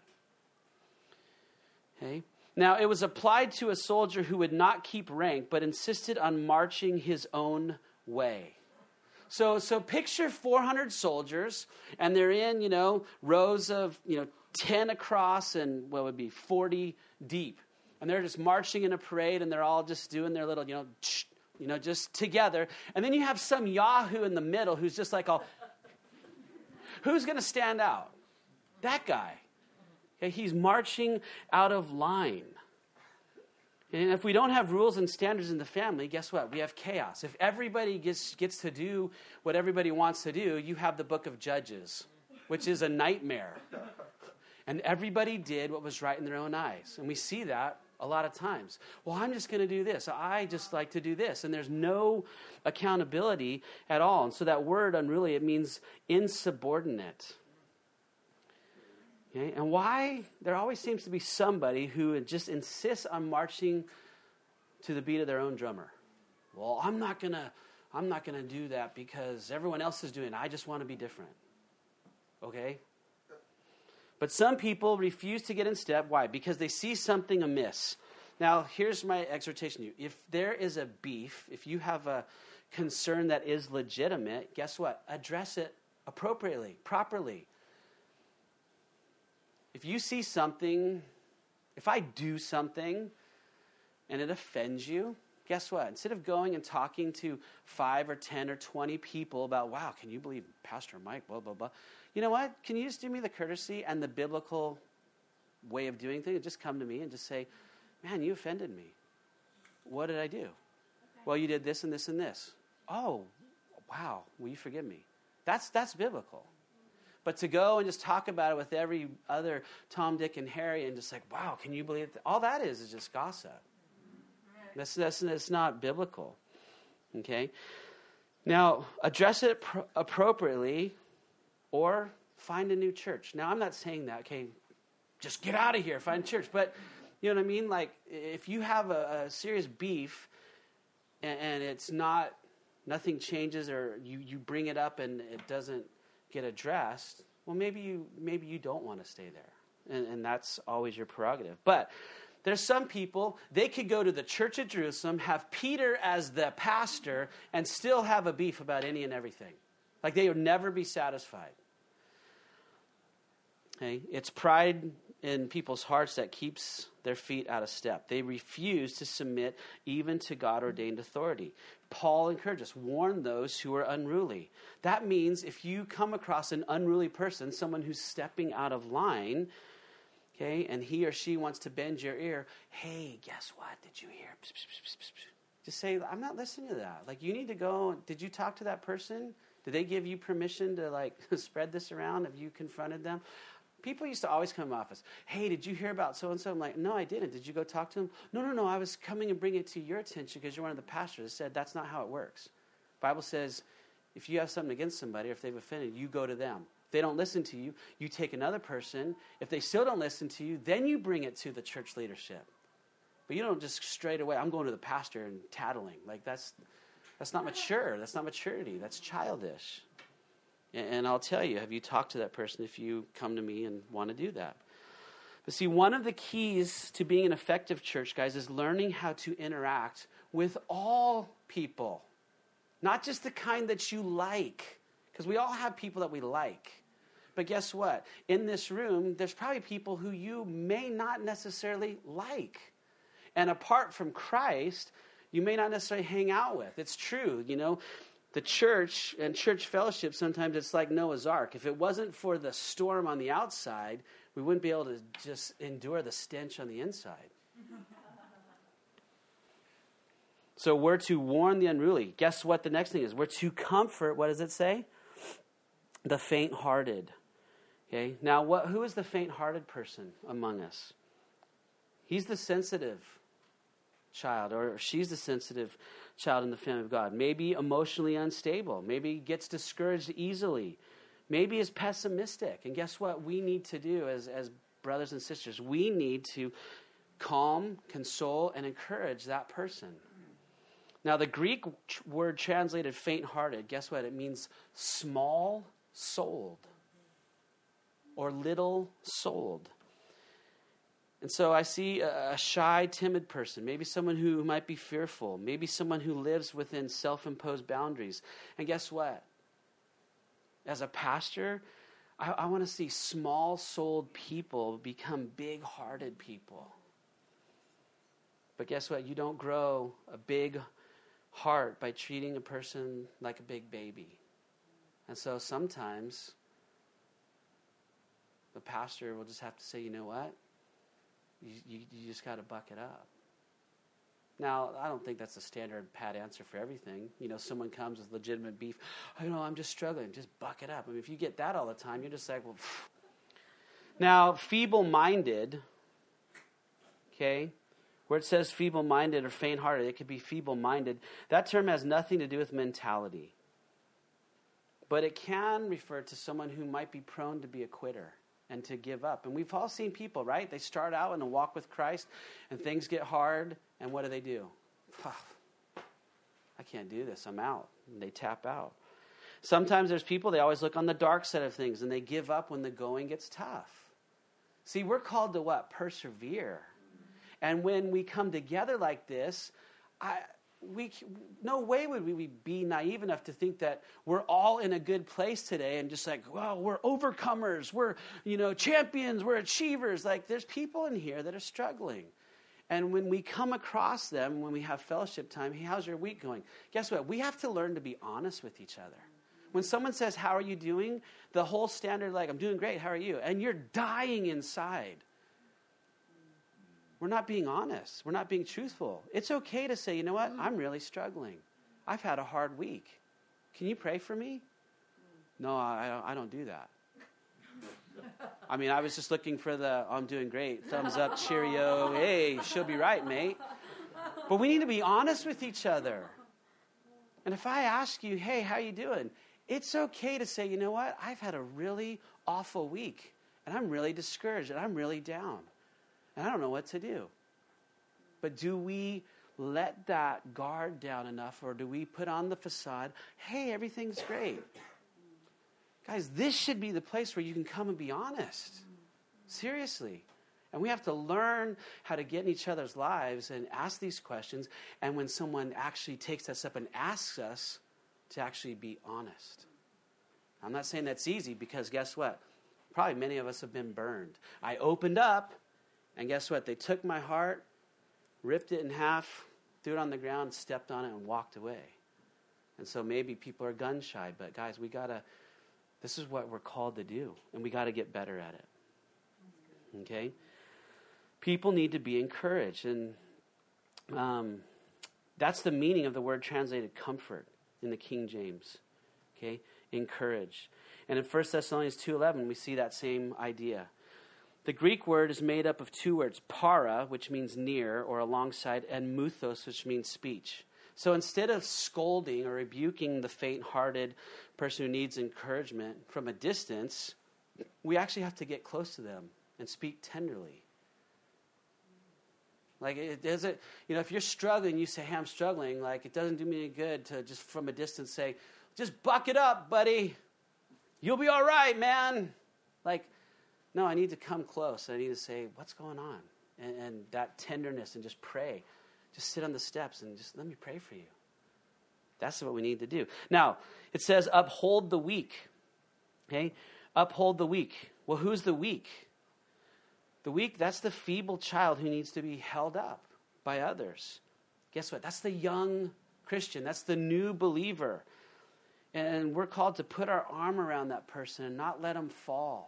Okay? Now, it was applied to a soldier who would not keep rank, but insisted on marching his own way. So picture 400 soldiers, and they're in, rows of, 10 across and what would be 40 deep. And they're just marching in a parade, and they're all just doing their little, just together. And then you have some yahoo in the middle who's just like all, who's going to stand out? That guy. Okay, he's marching out of line. And if we don't have rules and standards in the family, guess what? We have chaos. If everybody gets to do what everybody wants to do, you have the book of Judges, which is a nightmare. And everybody did what was right in their own eyes. And we see that a lot of times. Well, I'm just going to do this. I just like to do this. And there's no accountability at all. And so that word, unruly, it means insubordinate. Okay? And why? There always seems to be somebody who just insists on marching to the beat of their own drummer. Well, I'm not gonna do that because everyone else is doing it. I just want to be different. Okay? But some people refuse to get in step. Why? Because they see something amiss. Now, here's my exhortation to you. If there is a beef, if you have a concern that is legitimate, guess what? Address it appropriately, properly. If you see something, if I do something and it offends you, guess what? Instead of going and talking to 5 or 10 or 20 people about, wow, can you believe Pastor Mike, blah, blah, blah. You know what? Can you just do me the courtesy and the biblical way of doing things? Just come to me and just say, man, you offended me. What did I do? Okay. Well, you did this and this and this. Oh, wow. Will you forgive me? That's biblical. But to go and just talk about it with every other Tom, Dick, and Harry and just like, wow, can you believe it? All that is just gossip. That's not biblical. Okay? Now, address it appropriately or find a new church. Now, I'm not saying that, okay, just get out of here, find a church. But, you know what I mean? Like, if you have a serious beef and it's not, nothing changes or you bring it up and it doesn't get addressed, well, maybe you don't want to stay there. and that's always your prerogative. But there's some people, they could go to the church at Jerusalem, have Peter as the pastor, and still have a beef about any and everything. Like they would never be satisfied. Okay? It's pride in people's hearts that keeps their feet out of step. They refuse to submit even to God-ordained authority. Paul encourages, warn those who are unruly. That means if you come across an unruly person, someone who's stepping out of line, okay, and he or she wants to bend your ear, hey, guess what? Did you hear? Psst, psst, psst, psst. Just say, I'm not listening to that. Like, you need to go, did you talk to that person? Did they give you permission to, like, spread this around? Have you confronted them? People used to always come to my office. Hey, did you hear about so-and-so? I'm like, no, I didn't. Did you go talk to them? No. I was coming and bringing it to your attention because you're one of the pastors. It said that's not how it works. The Bible says if you have something against somebody or if they've offended, you go to them. If they don't listen to you, you take another person. If they still don't listen to you, then you bring it to the church leadership. But you don't just straight away, I'm going to the pastor and tattling. Like that's not mature. That's not maturity. That's childish. And I'll tell you, have you talked to that person if you come to me and want to do that? But see, one of the keys to being an effective church, guys, is learning how to interact with all people. Not just the kind that you like. Because we all have people that we like. But guess what? In this room, there's probably people who you may not necessarily like. And apart from Christ, you may not necessarily hang out with. It's true, you know. The church and church fellowship, sometimes it's like Noah's Ark. If it wasn't for the storm on the outside, we wouldn't be able to just endure the stench on the inside. So we're to warn the unruly. Guess what the next thing is? We're to comfort, what does it say? The faint-hearted. Okay. Now, who is the faint-hearted person among us? He's the sensitive child, or she's the sensitive child in the family of God. Maybe emotionally unstable. Maybe gets discouraged easily. Maybe is pessimistic. And guess what we need to do as brothers and sisters? We need to calm, console, and encourage that person. Now, the Greek word translated faint-hearted, guess what? It means small-souled or little-souled. And so I see a shy, timid person, maybe someone who might be fearful, maybe someone who lives within self-imposed boundaries. And guess what? As a pastor, I want to see small-souled people become big-hearted people. But guess what? You don't grow a big heart by treating a person like a big baby. And so sometimes the pastor will just have to say, you know what? You just got to buck it up. Now, I don't think that's a standard pat answer for everything. You know, someone comes with legitimate beef. Oh, I'm just struggling. Just buck it up. I mean, if you get that all the time, you're just like, well, pfft. Now, feeble-minded, okay, where it says feeble-minded or faint-hearted, it could be feeble-minded. That term has nothing to do with mentality. But it can refer to someone who might be prone to be a quitter and to give up. And we've all seen people, right? They start out in a walk with Christ, and things get hard, and what do? I can't do this. I'm out. And they tap out. Sometimes there's people, they always look on the dark side of things, and they give up when the going gets tough. See, we're called to what? Persevere. And when we come together like this, no way would we be naive enough to think that we're all in a good place today and just like, well, we're overcomers, we're, champions, we're achievers. Like, there's people in here that are struggling. And when we come across them, when we have fellowship time, hey, how's your week going? Guess what? We have to learn to be honest with each other. When someone says, how are you doing? The whole standard, like, I'm doing great, how are you? And you're dying inside. We're not being honest. We're not being truthful. It's okay to say, you know what? I'm really struggling. I've had a hard week. Can you pray for me? No, I don't do that. I mean, I was just looking for I'm doing great, thumbs up, cheerio, hey, she'll be right, mate. But we need to be honest with each other. And if I ask you, hey, how you doing? It's okay to say, you know what? I've had a really awful week, and I'm really discouraged, and I'm really down. And I don't know what to do. But do we let that guard down enough, or do we put on the facade, hey, everything's great? Guys, this should be the place where you can come and be honest. Seriously. And we have to learn how to get in each other's lives and ask these questions. And when someone actually takes us up and asks us, to actually be honest. I'm not saying that's easy, because guess what? Probably many of us have been burned. I opened up, and guess what? They took my heart, ripped it in half, threw it on the ground, stepped on it, and walked away. And so maybe people are gun shy, but guys, this is what we're called to do, and we got to get better at it. Okay? People need to be encouraged, and that's the meaning of the word translated comfort in the King James. Okay? Encourage. And in 1 Thessalonians 2:11, we see that same idea. The Greek word is made up of two words, para, which means near or alongside, and muthos, which means speech. So instead of scolding or rebuking the faint-hearted person who needs encouragement from a distance, we actually have to get close to them and speak tenderly. Like, it doesn't, if you're struggling, you say, hey, I'm struggling. Like, it doesn't do me any good to just from a distance say, just buck it up, buddy. You'll be all right, man. Like, no, I need to come close. I need to say, what's going on? And that tenderness, and just pray. Just sit on the steps and just let me pray for you. That's what we need to do. Now, it says uphold the weak. Okay? Uphold the weak. Well, who's the weak? The weak, that's the feeble child who needs to be held up by others. Guess what? That's the young Christian. That's the new believer. And we're called to put our arm around that person and not let them fall.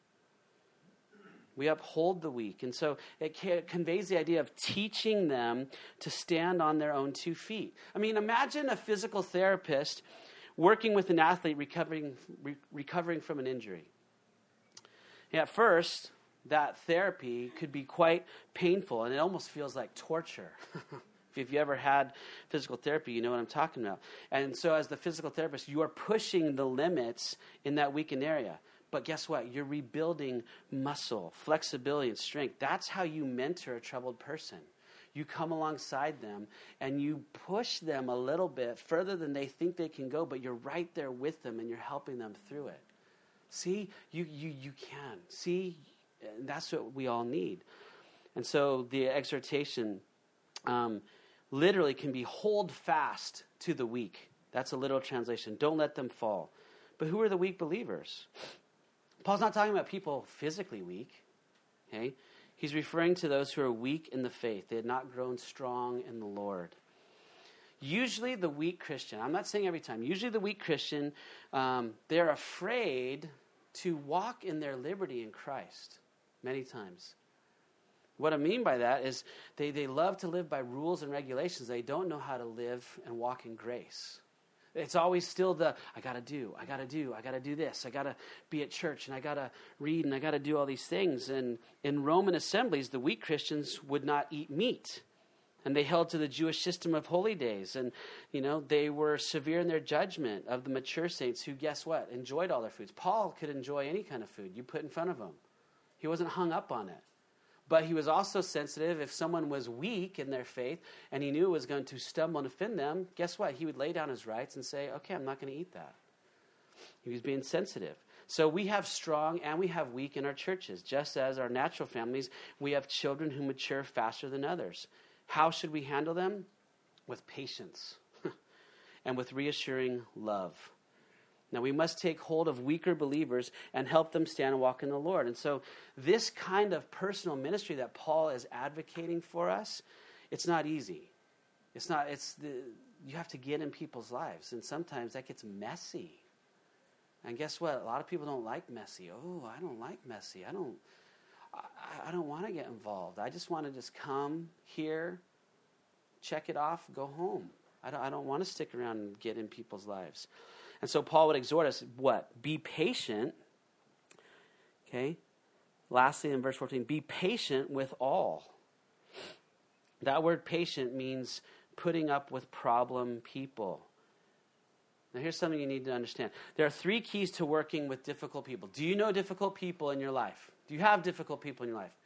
We uphold the weak. And so it conveys the idea of teaching them to stand on their own 2 feet. I mean, imagine a physical therapist working with an athlete recovering from an injury. At first, that therapy could be quite painful, and it almost feels like torture. If you ever had physical therapy, you know what I'm talking about. And so as the physical therapist, you are pushing the limits in that weakened area. But guess what? You're rebuilding muscle, flexibility, and strength. That's how you mentor a troubled person. You come alongside them, and you push them a little bit further than they think they can go, but you're right there with them, and you're helping them through it. See? You can. See? And that's what we all need. And so the exhortation literally can be hold fast to the weak. That's a literal translation. Don't let them fall. But who are the weak believers? Paul's not talking about people physically weak. Okay? He's referring to those who are weak in the faith. They had not grown strong in the Lord. Usually the weak Christian, I'm not saying every time, usually the weak Christian, they're afraid to walk in their liberty in Christ many times. What I mean by that is they love to live by rules and regulations. They don't know how to live and walk in grace. It's always still I got to do this. I got to be at church, and I got to read, and I got to do all these things. And in Roman assemblies, the weak Christians would not eat meat. And they held to the Jewish system of holy days. And, they were severe in their judgment of the mature saints who, guess what, enjoyed all their foods. Paul could enjoy any kind of food you put in front of him. He wasn't hung up on it. But he was also sensitive if someone was weak in their faith and he knew it was going to stumble and offend them, guess what? He would lay down his rights and say, okay, I'm not going to eat that. He was being sensitive. So we have strong and we have weak in our churches. Just as our natural families, we have children who mature faster than others. How should we handle them? With patience and with reassuring love. Now, we must take hold of weaker believers and help them stand and walk in the Lord. And so this kind of personal ministry that Paul is advocating for us, it's not easy. You have to get in people's lives. And sometimes that gets messy. And guess what? A lot of people don't like messy. Oh, I don't like messy. I don't want to get involved. I just want to just come here, check it off, go home. I don't want to stick around and get in people's lives. And so Paul would exhort us, what? Be patient. Okay? Lastly, in verse 14, be patient with all. That word patient means putting up with problem people. Now here's something you need to understand. There are 3 keys to working with difficult people. Do you know difficult people in your life? Do you have difficult people in your life?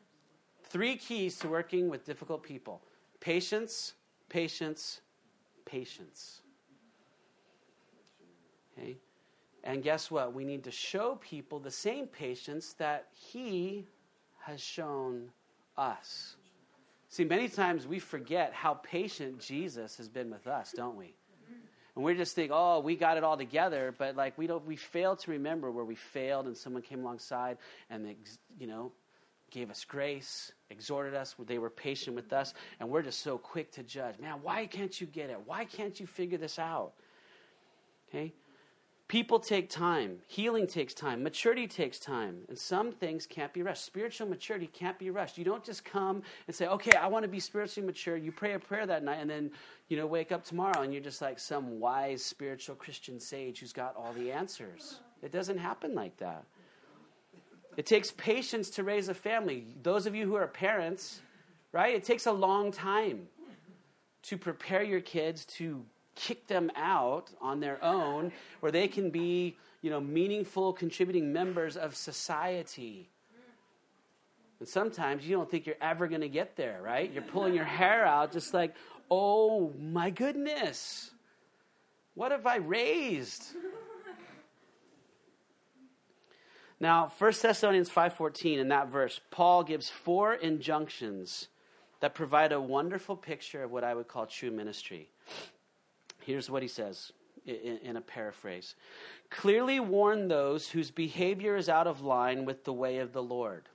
3 keys to working with difficult people. Patience, patience, patience. Okay? And guess what? We need to show people the same patience that he has shown us. See, many times we forget how patient Jesus has been with us, don't we? And we just think, oh, we got it all together, but like we fail to remember where we failed and someone came alongside and they, gave us grace, exhorted us, they were patient with us, and we're just so quick to judge. Man, why can't you get it? Why can't you figure this out? Okay? People take time. Healing takes time. Maturity takes time. And some things can't be rushed. Spiritual maturity can't be rushed. You don't just come and say, okay, I want to be spiritually mature. You pray a prayer that night and then, wake up tomorrow and you're just like some wise spiritual Christian sage who's got all the answers. It doesn't happen like that. It takes patience to raise a family. Those of you who are parents, right? It takes a long time to prepare your kids to kick them out on their own where they can be, meaningful, contributing members of society. And sometimes you don't think you're ever going to get there, right? You're pulling your hair out just like, oh my goodness, what have I raised? Now, 1 Thessalonians 5:14, in that verse, Paul gives 4 injunctions that provide a wonderful picture of what I would call true ministry. Here's what he says in a paraphrase. Clearly warn those whose behavior is out of line with the way of the Lord.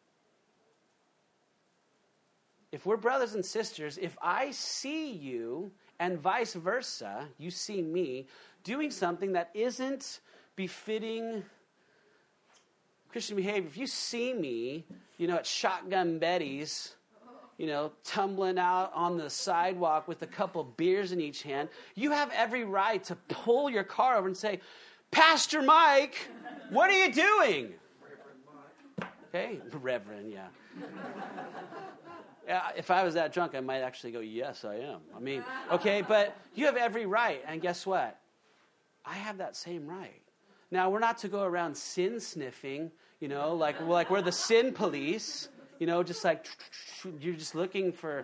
If we're brothers and sisters, if I see you and vice versa, you see me doing something that isn't befitting Christian behavior, if you see me, at Shotgun Betty's, tumbling out on the sidewalk with a couple beers in each hand, you have every right to pull your car over and say, Pastor Mike, what are you doing? Okay, Reverend, yeah. Yeah, if I was that drunk, I might actually go, yes, I am. Okay, but you have every right, and guess what? I have that same right. Now, we're not to go around sin sniffing, like we're the sin police, just like you're just looking for,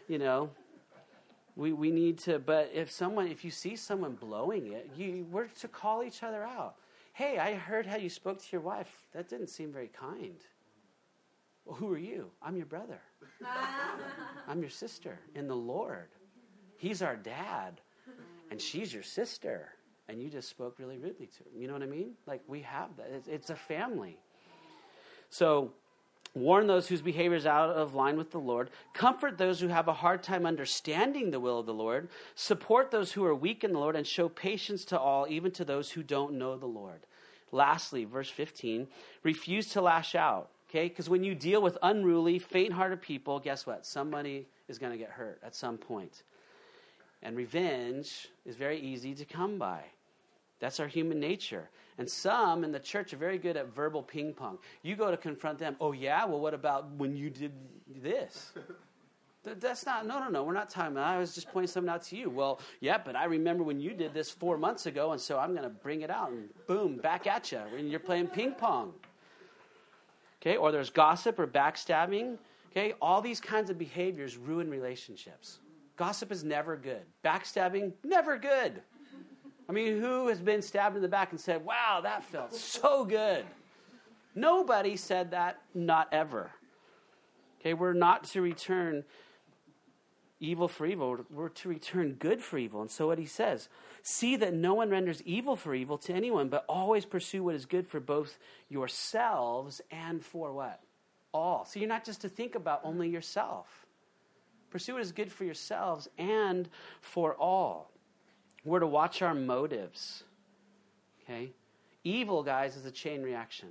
we need to, but if you see someone blowing it, we're to call each other out. Hey, I heard how you spoke to your wife. That didn't seem very kind. Well, who are you? I'm your brother. I'm your sister in the Lord. He's our dad, and she's your sister. And you just spoke really rudely to him. You know what I mean? Like, we have that. It's a family. So, warn those whose behavior is out of line with the Lord. Comfort those who have a hard time understanding the will of the Lord. Support those who are weak in the Lord, and show patience to all, even to those who don't know the Lord. Lastly, verse 15, refuse to lash out. Okay? Because when you deal with unruly, faint-hearted people, guess what? Somebody is going to get hurt at some point. And revenge is very easy to come by. That's our human nature. And some in the church are very good at verbal ping pong. You go to confront them. Oh, yeah? Well, what about when you did this? That's not, no. We're not talking about, I was just pointing something out to you. Well, yeah, but I remember when you did this 4 months ago, and so I'm going to bring it out and boom, back at you when you're playing ping pong. Okay? Or there's gossip or backstabbing. Okay? All these kinds of behaviors ruin relationships. Gossip is never good. Backstabbing, never good. Who has been stabbed in the back and said, wow, that felt so good? Nobody said that, not ever. Okay, we're not to return evil for evil. We're to return good for evil. And so what he says, see that no one renders evil for evil to anyone, but always pursue what is good for both yourselves and for what? All. So you're not just to think about only yourself. Pursue what is good for yourselves and for all. We're to watch our motives. Okay? Evil, guys, is a chain reaction.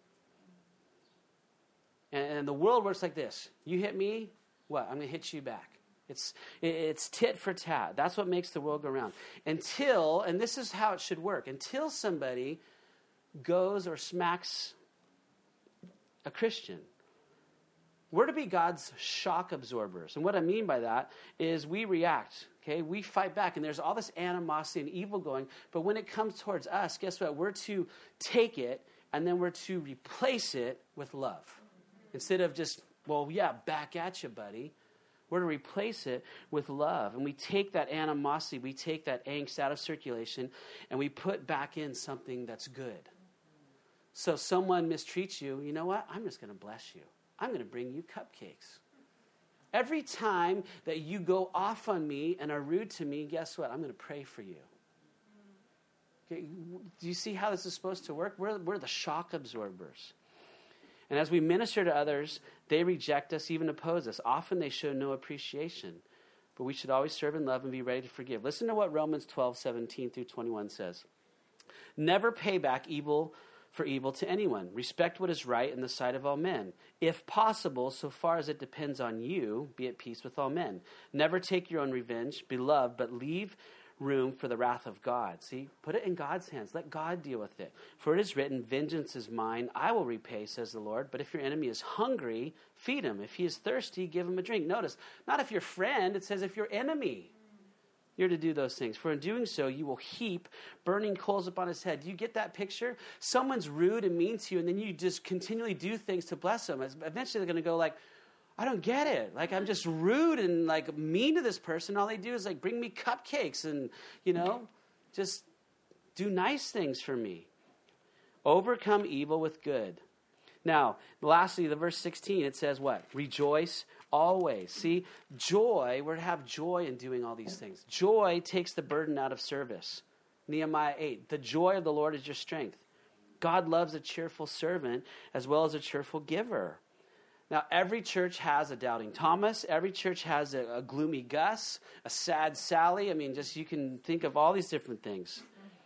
And the world works like this. You hit me, what? I'm going to hit you back. It's tit for tat. That's what makes the world go round. Until, and this is how it should work, until somebody goes or smacks a Christian. We're to be God's shock absorbers. And what I mean by that is we react, okay? We fight back, and there's all this animosity and evil going. But when it comes towards us, guess what? We're to take it, and then we're to replace it with love. Instead of just, well, yeah, back at you, buddy. We're to replace it with love. And we take that animosity, we take that angst out of circulation, and we put back in something that's good. So if someone mistreats you, you know what? I'm just going to bless you. I'm going to bring you cupcakes. Every time that you go off on me and are rude to me, guess what? I'm going to pray for you. Okay, do you see how this is supposed to work? We're the shock absorbers. And as we minister to others, they reject us, even oppose us. Often they show no appreciation. But we should always serve in love and be ready to forgive. Listen to what Romans 12:17-21 says. Never pay back evil for evil to anyone. Respect what is right in the sight of all men. If possible, so far as it depends on you, be at peace with all men. Never take your own revenge, beloved, but leave room for the wrath of God. See, put it in God's hands. Let God deal with it. For it is written, vengeance is mine, I will repay, says the Lord. But if your enemy is hungry, feed him. If he is thirsty, give him a drink. Notice, not if your friend, it says if your enemy. You're to do those things. For in doing so, you will heap burning coals upon his head. Do you get that picture? Someone's rude and mean to you, and then you just continually do things to bless them. Eventually, they're going to go like, I don't get it. Like, I'm just rude and like mean to this person. All they do is like bring me cupcakes and, just do nice things for me. Overcome evil with good. Now, lastly, the verse 16, it says what? Rejoice always. See, joy, we're to have joy in doing all these things. Joy takes the burden out of service. Nehemiah 8, the joy of the Lord is your strength. God loves a cheerful servant as well as a cheerful giver. Now, every church has a doubting Thomas. Every church has a gloomy Gus, a sad Sally. I mean, just you can think of all these different things.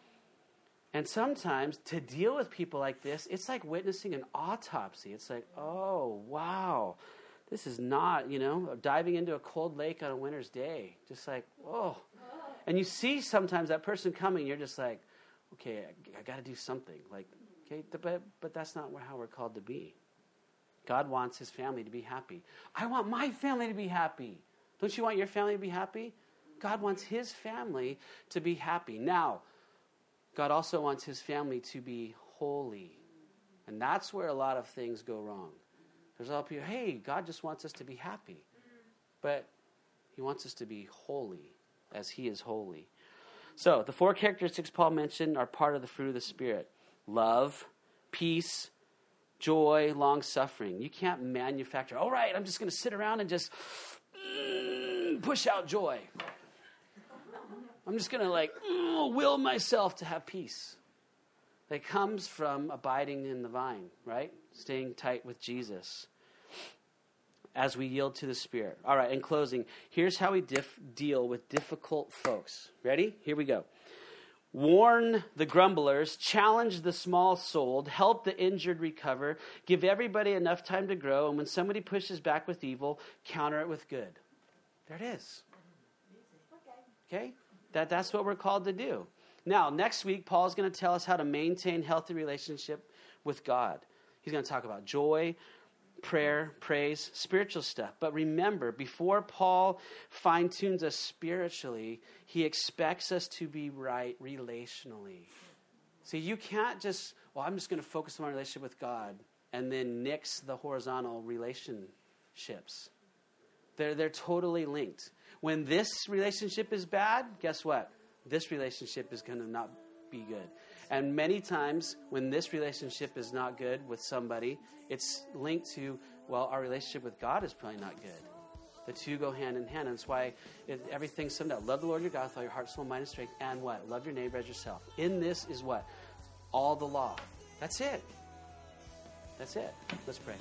And sometimes to deal with people like this, it's like witnessing an autopsy. It's like, oh, wow. This is not, diving into a cold lake on a winter's day. Just like, whoa. And you see sometimes that person coming, you're just like, okay, I got to do something. Like, okay, but that's not how we're called to be. God wants his family to be happy. I want my family to be happy. Don't you want your family to be happy? God wants his family to be happy. Now, God also wants his family to be holy. And that's where a lot of things go wrong. There's a lot of people, hey, God just wants us to be happy. But he wants us to be holy as he is holy. So the 4 characteristics Paul mentioned are part of the fruit of the Spirit. Love, peace, joy, long-suffering. You can't manufacture, all right, I'm just going to sit around and just push out joy. I'm just going to will myself to have peace. That comes from abiding in the vine, right? Staying tight with Jesus as we yield to the Spirit. All right, in closing, here's how we deal with difficult folks. Ready? Here we go. Warn the grumblers, challenge the small-souled, help the injured recover, give everybody enough time to grow, and when somebody pushes back with evil, counter it with good. There it is. Okay? That's what we're called to do. Now, next week, Paul's going to tell us how to maintain healthy relationship with God. He's going to talk about joy, prayer, praise, spiritual stuff. But remember, before Paul fine-tunes us spiritually, he expects us to be right relationally. See, you can't just, I'm just going to focus on my relationship with God and then nix the horizontal relationships. They're totally linked. When this relationship is bad, guess what? This relationship is going to not be good. And many times when this relationship is not good with somebody, it's linked to, our relationship with God is probably not good. The two go hand in hand. And that's why everything's summed up. Love the Lord your God with all your heart, soul, mind, and strength. And what? Love your neighbor as yourself. In this is what? All the law. That's it. That's it. Let's pray.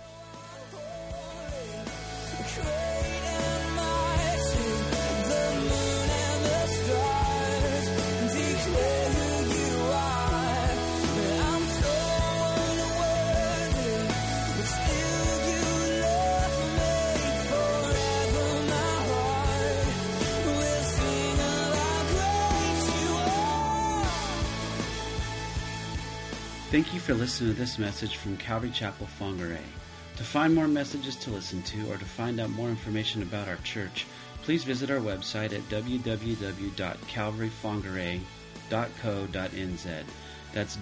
Thank you for listening to this message from Calvary Chapel, Whangarei. To find more messages to listen to or to find out more information about our church, please visit our website at www.calvarywangarei.co.nz. That's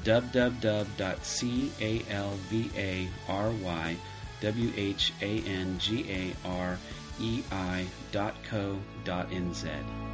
www.calvarywhangarei.co.nz. www.ccei.co.nz.